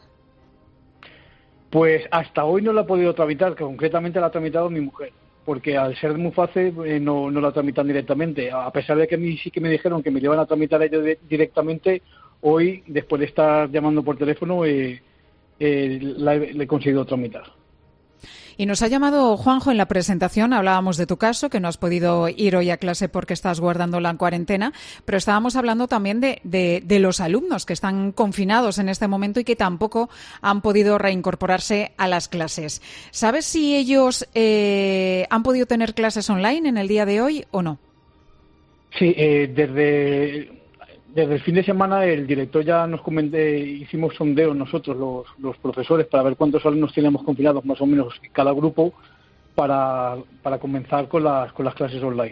Pues hasta hoy no la he podido tramitar, que concretamente la ha tramitado mi mujer, porque al ser muy fácil no la tramitan directamente. A pesar de que a mí sí que me dijeron que me iban a tramitar ellos directamente, hoy, después de estar llamando por teléfono, le he conseguido tramitar. Y nos ha llamado Juanjo en la presentación, hablábamos de tu caso, que no has podido ir hoy a clase porque estás guardando la cuarentena, pero estábamos hablando también de los alumnos que están confinados en este momento y que tampoco han podido reincorporarse a las clases. ¿Sabes si ellos han podido tener clases online en el día de hoy o no? Sí, desde el fin de semana el director ya nos hicimos sondeos nosotros, los profesores, para ver cuántos alumnos teníamos confinados más o menos cada grupo para comenzar con las clases online.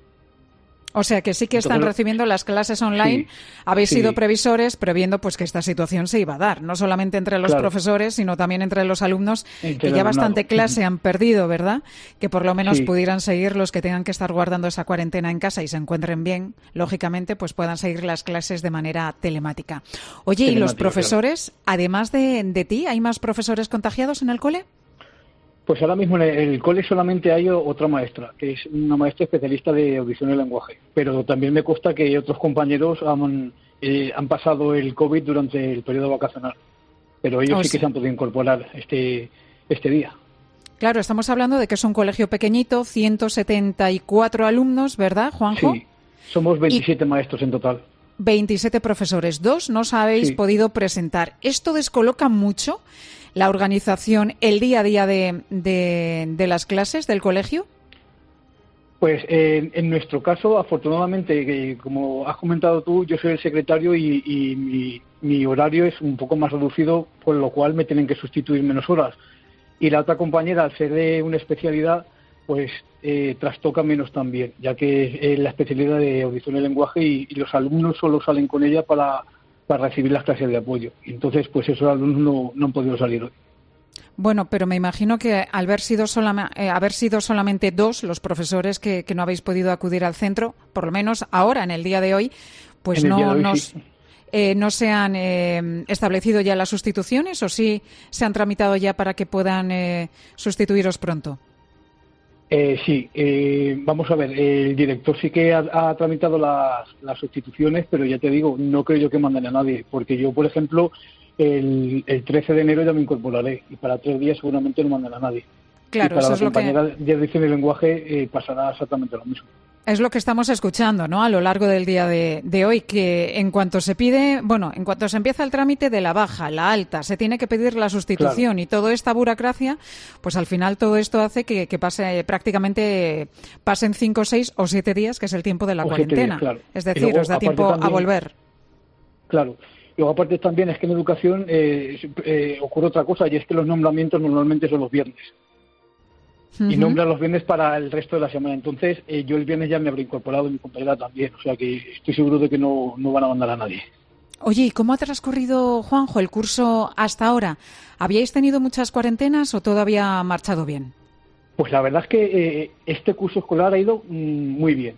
O sea que sí que están recibiendo las clases online. Sí, habéis sido previsores previendo pues que esta situación se iba a dar, no solamente entre los profesores, sino también entre los alumnos, que ya bastante clase han perdido, ¿verdad? Que por lo menos pudieran seguir los que tengan que estar guardando esa cuarentena en casa y se encuentren bien, lógicamente, pues puedan seguir las clases de manera telemática. Oye, ¿y los profesores, además de ti, hay más profesores contagiados en el cole? Pues ahora mismo en el cole solamente hay otra maestra, que es una maestra especialista de audición y lenguaje. Pero también me consta que otros compañeros han pasado el COVID durante el periodo vacacional. Pero ellos sí que se han podido incorporar este día. Claro, estamos hablando de que es un colegio pequeñito, 174 alumnos, ¿verdad, Juanjo? Sí, somos 27 maestros en total. 27 profesores, 2 no os habéis podido presentar. ¿Esto descoloca mucho la organización, el día a día de las clases del colegio? Pues en nuestro caso, afortunadamente, como has comentado tú, yo soy el secretario y mi horario es un poco más reducido, por lo cual me tienen que sustituir menos horas. Y la otra compañera, al ser de una especialidad, pues trastoca menos también, ya que es la especialidad de audición y lenguaje y los alumnos solo salen con ella para recibir las clases de apoyo. Entonces, pues esos alumnos no han podido salir hoy. Bueno, pero me imagino que al haber sido solamente 2 los profesores que no habéis podido acudir al centro, por lo menos ahora, en el día de hoy, pues no se han establecido ya las sustituciones, ¿o sí se han tramitado ya para que puedan sustituiros pronto? Sí, vamos a ver, el director sí que ha tramitado las sustituciones, pero ya te digo, no creo yo que manden a nadie, porque yo, por ejemplo, el 13 de enero ya me incorporaré y para 3 días seguramente no mandan a nadie. Claro, y para eso es la lo que... compañera de audición y lenguaje pasará exactamente lo mismo. Es lo que estamos escuchando, ¿no?, a lo largo del día de hoy, que en cuanto se empieza el trámite de la baja, la alta, se tiene que pedir la sustitución y toda esta burocracia, pues al final todo esto hace que pasen 5, 6 o 7 días, que es el tiempo de la cuarentena. Días, Es decir, luego, os da tiempo también, a volver. Claro. Luego, aparte también es que en educación ocurre otra cosa, y es que los nombramientos normalmente son los viernes. Y nombran los viernes para el resto de la semana. Entonces, yo el viernes ya me habré incorporado y mi compañera también. O sea que estoy seguro de que no van a mandar a nadie. Oye, ¿y cómo ha transcurrido, Juanjo, el curso hasta ahora? ¿Habíais tenido muchas cuarentenas o todo había marchado bien? Pues la verdad es que este curso escolar ha ido muy bien.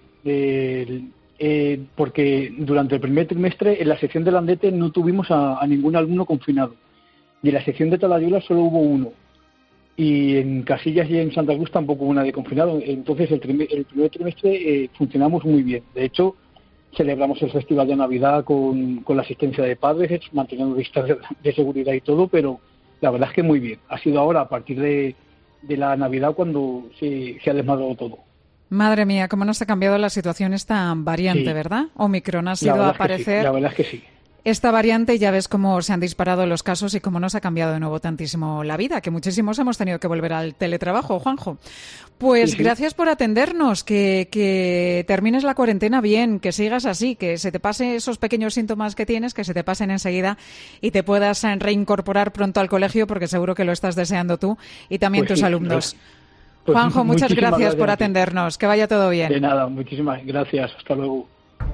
Porque durante el primer trimestre, en la sección de Landete no tuvimos a ningún alumno confinado. Y en la sección de Talayuela solo hubo uno. Y en Casillas y en Santa Cruz tampoco hubo nadie confinado. Entonces el primer trimestre funcionamos muy bien. De hecho, celebramos el Festival de Navidad con la asistencia de padres, manteniendo distancia de seguridad y todo, pero la verdad es que muy bien. Ha sido ahora, a partir de la Navidad, cuando se ha desmadrado todo. Madre mía, cómo nos ha cambiado la situación esta variante, ¿verdad? Omicron ha sido a aparecer. La verdad es que sí. Esta variante, ya ves cómo se han disparado los casos y cómo nos ha cambiado de nuevo tantísimo la vida, que muchísimos hemos tenido que volver al teletrabajo, Juanjo. Pues gracias por atendernos, que termines la cuarentena bien, que sigas así, que se te pasen esos pequeños síntomas que tienes, que se te pasen enseguida y te puedas reincorporar pronto al colegio, porque seguro que lo estás deseando tú y también tus alumnos. Juanjo, muchas gracias por atendernos, que vaya todo bien. De nada, muchísimas gracias, hasta luego.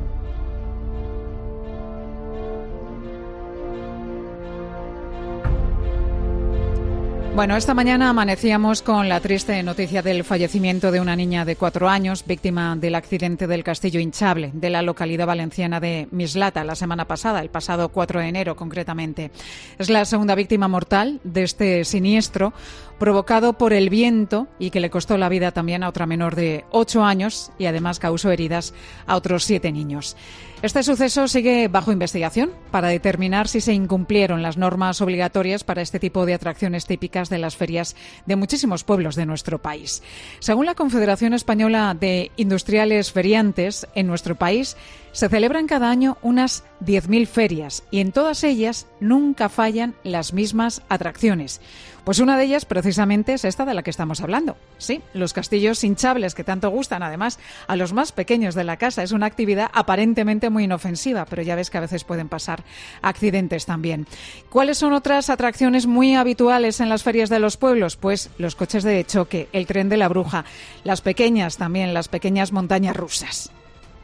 Bueno, esta mañana amanecíamos con la triste noticia del fallecimiento de una niña de 4 años, víctima del accidente del Castillo Hinchable, de la localidad valenciana de Mislata, la semana pasada, el pasado 4 de enero concretamente. Es la segunda víctima mortal de este siniestro, provocado por el viento y que le costó la vida también a otra menor de 8 años y además causó heridas a otros 7 niños. Este suceso sigue bajo investigación para determinar si se incumplieron las normas obligatorias para este tipo de atracciones típicas de las ferias de muchísimos pueblos de nuestro país. Según la Confederación Española de Industriales Feriantes, en nuestro país se celebran cada año unas 10.000 ferias y en todas ellas nunca fallan las mismas atracciones. Pues una de ellas precisamente es esta de la que estamos hablando. Sí, los castillos hinchables que tanto gustan además a los más pequeños de la casa. Es una actividad aparentemente muy inofensiva, pero ya ves que a veces pueden pasar accidentes también. ¿Cuáles son otras atracciones muy habituales en las ferias de los pueblos? Pues los coches de choque, el tren de la bruja, las pequeñas también, las pequeñas montañas rusas.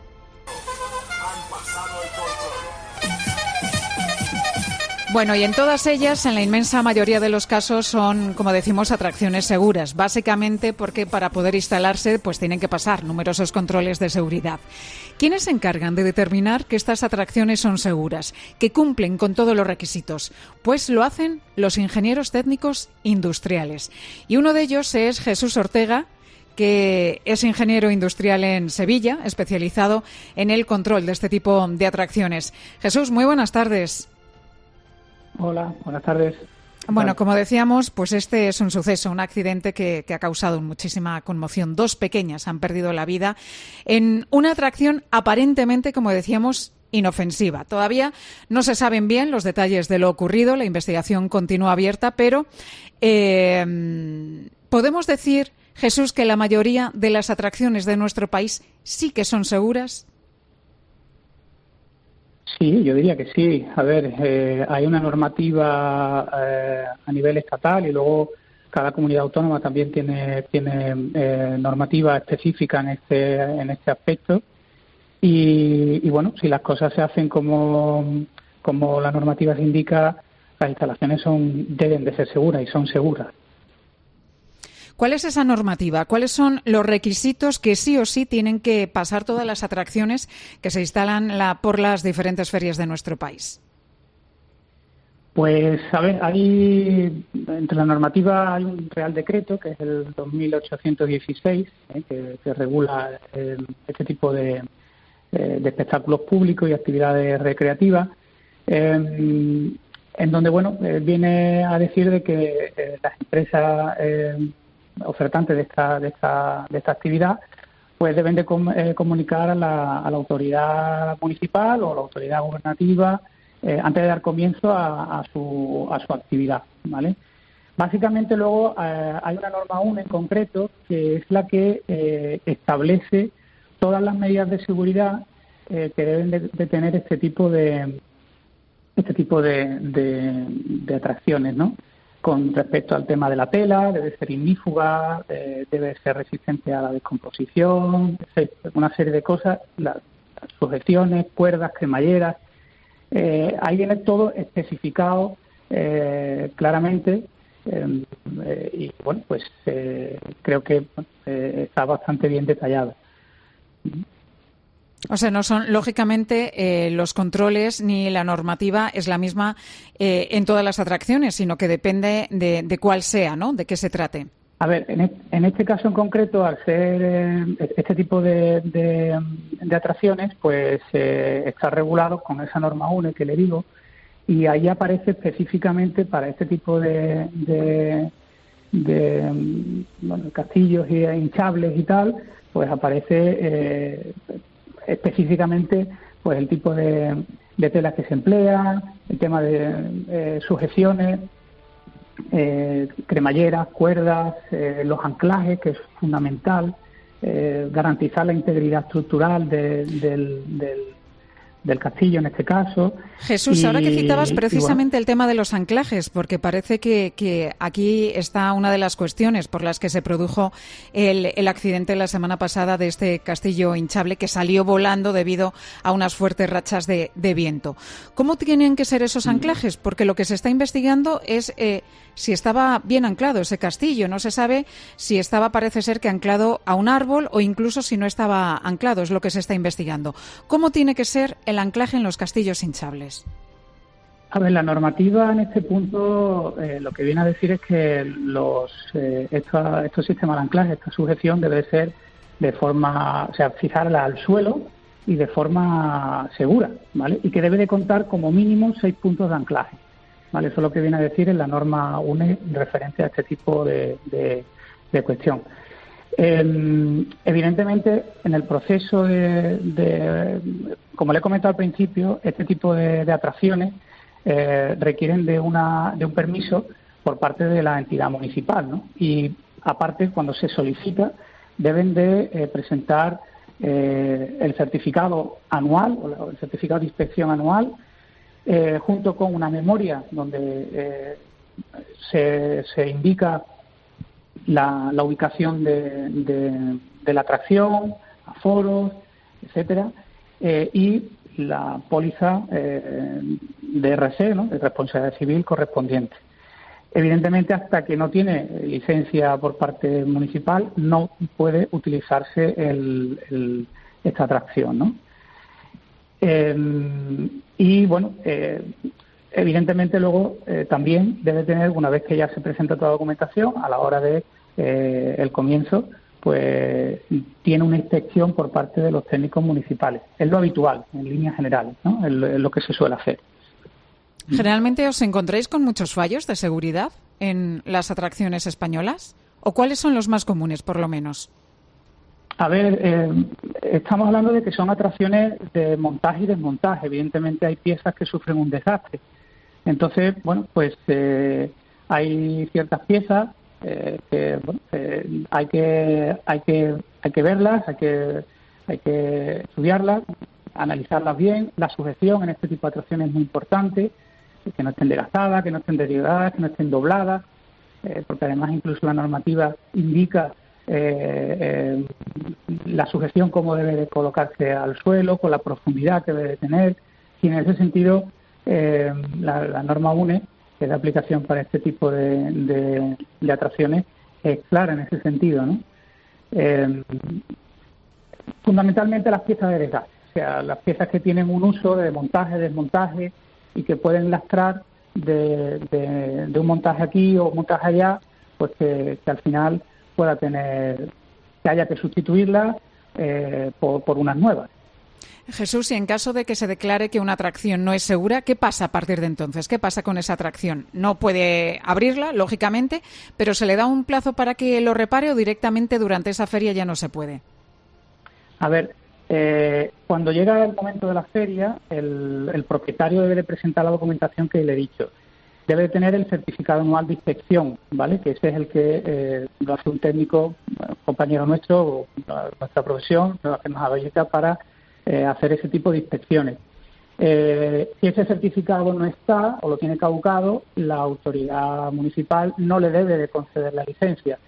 Bueno, y en todas ellas, en la inmensa mayoría de los casos, son, como decimos, atracciones seguras. Básicamente porque para poder instalarse, pues tienen que pasar numerosos controles de seguridad. ¿Quiénes se encargan de determinar que estas atracciones son seguras, que cumplen con todos los requisitos? Pues lo hacen los ingenieros técnicos industriales. Y uno de ellos es Jesús Ortega, que es ingeniero industrial en Sevilla, especializado en el control de este tipo de atracciones. Jesús, muy buenas tardes. Hola, buenas tardes. Bueno, como decíamos, pues este es un suceso, un accidente que ha causado muchísima conmoción. 2 pequeñas han perdido la vida en una atracción aparentemente, como decíamos, inofensiva. Todavía no se saben bien los detalles de lo ocurrido, la investigación continúa abierta, pero podemos decir, Jesús, que la mayoría de las atracciones de nuestro país sí que son seguras. Sí, yo diría que sí. A ver, hay una normativa a nivel estatal y luego cada comunidad autónoma también tiene normativa específica en este aspecto. Y bueno, si las cosas se hacen como la normativa se indica, las instalaciones deben de ser seguras y son seguras. ¿Cuál es esa normativa? ¿Cuáles son los requisitos que sí o sí tienen que pasar todas las atracciones que se instalan por las diferentes ferias de nuestro país? Pues, a ver, entre la normativa hay un Real Decreto, que es el 2816, que regula este tipo de espectáculos públicos y actividades recreativas, en donde, bueno, viene a decir de que las empresas ofertantes de esta actividad pues deben de comunicar a la autoridad municipal o a la autoridad gubernativa antes de dar comienzo a su actividad, ¿vale? Básicamente luego hay una norma 1 en concreto que es la que establece todas las medidas de seguridad que deben de tener este tipo de atracciones, ¿no? Con respecto al tema de la tela, debe ser ignífuga, debe ser resistente a la descomposición, una serie de cosas, las sujeciones, cuerdas, cremalleras. Ahí viene todo especificado claramente y bueno, pues creo que está bastante bien detallado. O sea, no son, lógicamente, los controles ni la normativa es la misma en todas las atracciones, sino que depende de cuál sea, ¿no? De qué se trate. A ver, en este caso en concreto, al ser este tipo de atracciones, pues está regulado con esa norma 1 que le digo, y ahí aparece específicamente para este tipo de castillos hinchables y tal, pues aparece específicamente pues el tipo de telas que se emplea, el tema de sujeciones, cremalleras, cuerdas, los anclajes, que es fundamental, garantizar la integridad estructural del castillo en este caso. Jesús, ahora que citabas precisamente el tema de los anclajes, porque parece que aquí está una de las cuestiones por las que se produjo el accidente la semana pasada de este castillo hinchable que salió volando debido a unas fuertes rachas de viento. ¿Cómo tienen que ser esos anclajes? Porque lo que se está investigando es si estaba bien anclado ese castillo. No se sabe si estaba, parece ser que anclado a un árbol o incluso si no estaba anclado, es lo que se está investigando. ¿Cómo tiene que ser el anclaje en los castillos hinchables? A ver, la normativa en este punto lo que viene a decir es que estos sistemas de anclaje, esta sujeción debe ser de forma, o sea, fijarla al suelo y de forma segura, ¿vale? Y que debe de contar como mínimo 6 puntos de anclaje, ¿vale? Eso es lo que viene a decir en la norma UNE referente a este tipo de cuestión. Evidentemente, en el proceso como le he comentado al principio, este tipo de atracciones requieren de un permiso por parte de la entidad municipal, ¿no? Y aparte, cuando se solicita, deben de presentar el certificado anual o el certificado de inspección anual junto con una memoria donde se indica la ubicación de la atracción, aforos, etcétera, y la póliza de RC, ¿no?, de responsabilidad civil correspondiente. Evidentemente, hasta que no tiene licencia por parte municipal, no puede utilizarse esta atracción, ¿no? Y bueno, evidentemente luego también debe tener, una vez que ya se presenta toda la documentación, a la hora de el comienzo, pues tiene una inspección por parte de los técnicos municipales. Es lo habitual, en líneas generales, ¿no? Es lo que se suele hacer. ¿Generalmente os encontráis con muchos fallos de seguridad en las atracciones españolas? ¿O cuáles son los más comunes, por lo menos? A ver, estamos hablando de que son atracciones de montaje y desmontaje. Evidentemente hay piezas que sufren un desastre. Entonces, bueno, pues hay ciertas piezas que bueno, hay que verlas, hay que estudiarlas, analizarlas bien. La sujeción en este tipo de atracciones es muy importante, que no estén desgastadas, que no estén deterioradas, que no estén dobladas, porque además incluso la normativa indica la sujeción cómo debe de colocarse al suelo, con la profundidad que debe de tener, y en ese sentido la norma UNE, que es de aplicación para este tipo de atracciones, es clara en ese sentido, ¿no? Fundamentalmente las piezas de desgaste, o sea, las piezas que tienen un uso de montaje, desmontaje y que pueden lastrar de un montaje aquí o un montaje allá, pues que al final pueda tener, que haya que sustituirla por unas nuevas. Jesús, y en caso de que se declare que una atracción no es segura, ¿qué pasa a partir de entonces? ¿Qué pasa con esa atracción? No puede abrirla, lógicamente, pero ¿se le da un plazo para que lo repare o directamente durante esa feria ya no se puede? A ver, cuando llega el momento de la feria, el propietario debe de presentar la documentación que le he dicho. Debe de tener el certificado anual de inspección, ¿vale? Que ese es el que lo hace un técnico, compañero nuestro, o nuestra profesión, que nos habilita para hacer ese tipo de inspecciones. Si ese certificado no está o lo tiene caducado, la autoridad municipal no le debe de conceder la licencia.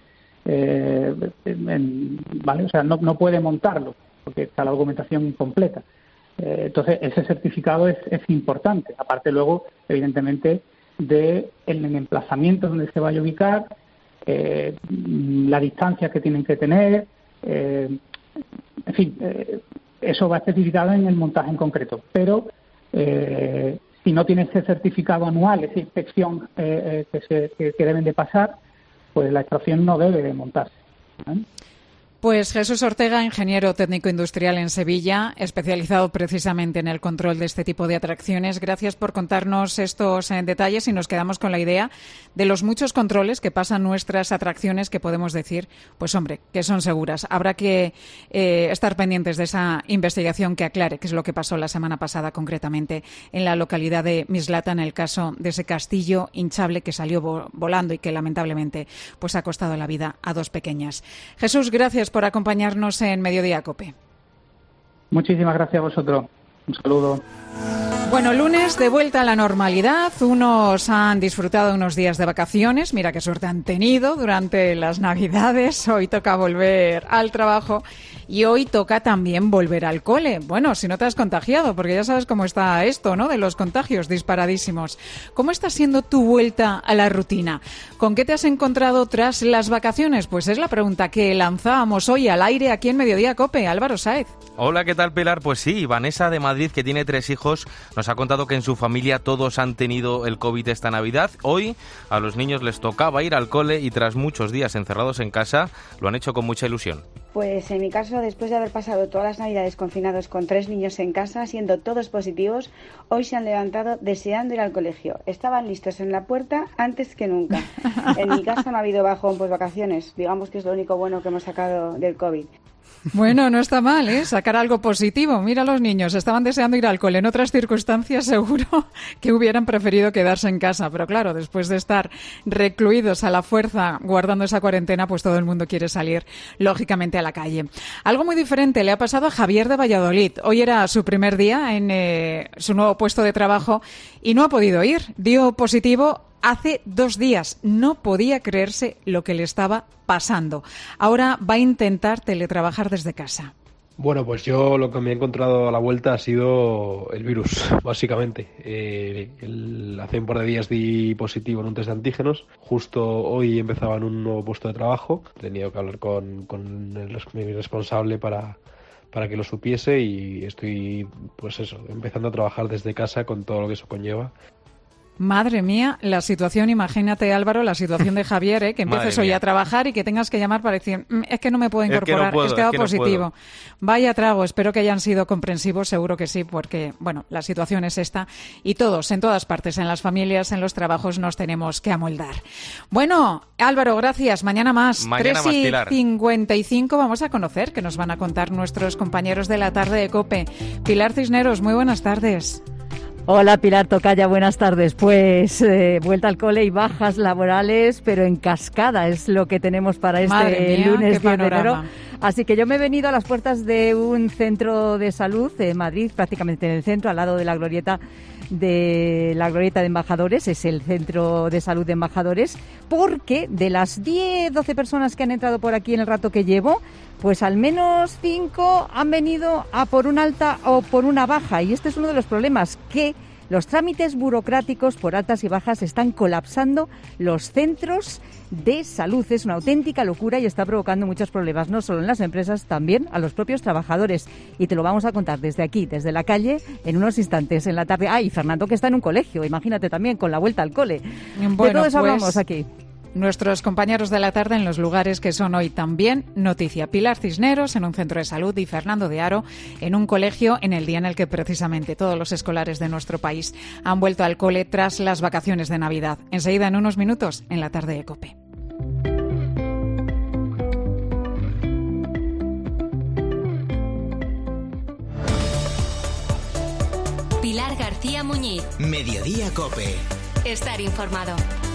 ¿Vale? O sea, no puede montarlo porque está la documentación incompleta. Entonces, ese certificado es importante. Aparte, luego, evidentemente, de el emplazamiento donde se vaya a ubicar, la distancia que tienen que tener, en fin, eso va especificado en el montaje en concreto. Pero si no tiene ese certificado anual, esa inspección que deben de pasar, pues la extracción no debe de montarse, ¿eh? Pues Jesús Ortega, ingeniero técnico industrial en Sevilla, especializado precisamente en el control de este tipo de atracciones. Gracias por contarnos estos detalles y nos quedamos con la idea de los muchos controles que pasan nuestras atracciones que podemos decir, pues hombre, que son seguras. Habrá que estar pendientes de esa investigación que aclare qué es lo que pasó la semana pasada concretamente en la localidad de Mislata en el caso de ese castillo hinchable que salió volando y que lamentablemente pues ha costado la vida a 2 pequeñas. Jesús, gracias por acompañarnos en Mediodía COPE. Muchísimas gracias a vosotros. Un saludo. Bueno, lunes de vuelta a la normalidad. Unos han disfrutado unos días de vacaciones. Mira qué suerte han tenido durante las Navidades. Hoy toca volver al trabajo Y hoy toca también volver al cole. Bueno, si no te has contagiado, porque ya sabes cómo está esto, ¿no? De los contagios disparadísimos. ¿Cómo está siendo tu vuelta a la rutina? ¿Con qué te has encontrado tras las vacaciones? Pues es la pregunta que lanzábamos hoy al aire aquí en Mediodía COPE. Álvaro Sáez. Hola, ¿qué tal, Pilar? Pues sí, Vanessa de Madrid, que tiene 3 hijos, nos ha contado que en su familia todos han tenido el COVID esta Navidad. Hoy a los niños les tocaba ir al cole y tras muchos días encerrados en casa, lo han hecho con mucha ilusión. Pues en mi caso, después de haber pasado todas las Navidades confinados con 3 niños en casa, siendo todos positivos, hoy se han levantado deseando ir al colegio. Estaban listos en la puerta antes que nunca. En mi caso no ha habido bajón vacaciones. Digamos que es lo único bueno que hemos sacado del COVID. Bueno, no está mal, ¿eh? Sacar algo positivo. Mira, los niños estaban deseando ir al cole. En otras circunstancias seguro que hubieran preferido quedarse en casa. Pero claro, después de estar recluidos a la fuerza, guardando esa cuarentena, pues todo el mundo quiere salir, lógicamente, a la calle. Algo muy diferente le ha pasado a Javier de Valladolid. Hoy era su primer día en su nuevo puesto de trabajo y no ha podido ir. Dio positivo hace 2 días. No podía creerse lo que le estaba pasando. Ahora va a intentar teletrabajar desde casa. Bueno, pues yo lo que me he encontrado a la vuelta ha sido el virus, básicamente. Hace un par de días di positivo en un test de antígenos. Justo hoy empezaba en un nuevo puesto de trabajo. He tenido que hablar con mi responsable para que lo supiese y estoy, pues eso, empezando a trabajar desde casa con todo lo que eso conlleva. Madre mía, la situación, imagínate, Álvaro, la situación de Javier, que empieces hoy a trabajar y que tengas que llamar para decir, es que no me puedo incorporar, es que he dado positivo. No. Vaya trago, espero que hayan sido comprensivos, seguro que sí, porque, bueno, la situación es esta y todos, en todas partes, en las familias, en los trabajos, nos tenemos que amoldar. Bueno, Álvaro, gracias. Mañana más. 3:55 vamos a conocer, que nos van a contar nuestros compañeros de la tarde de COPE. Pilar Cisneros, muy buenas tardes. Hola Pilar Tocaya, buenas tardes. Pues vuelta al cole y bajas laborales, pero en cascada es lo que tenemos para este lunes 10 de enero. Así que yo me he venido a las puertas de un centro de salud en Madrid, prácticamente en el centro, al lado de la glorieta de Embajadores, es el centro de salud de Embajadores, porque de las 10-12 personas que han entrado por aquí en el rato que llevo, pues al menos 5 han venido a por un alta o por una baja. Y este es uno de los problemas, que los trámites burocráticos por altas y bajas están colapsando los centros de salud. Es una auténtica locura y está provocando muchos problemas, no solo en las empresas, también a los propios trabajadores. Y te lo vamos a contar desde aquí, desde la calle, en unos instantes, en la tarde. Y Fernando, que está en un colegio, imagínate también, con la vuelta al cole. Bueno, de todo eso hablamos aquí. Nuestros compañeros de la tarde en los lugares que son hoy también noticia. Pilar Cisneros en un centro de salud y Fernando de Aro en un colegio en el día en el que precisamente todos los escolares de nuestro país han vuelto al cole tras las vacaciones de Navidad. Enseguida, en unos minutos, en la tarde de COPE. Pilar García Muñiz. Mediodía COPE. Estar informado.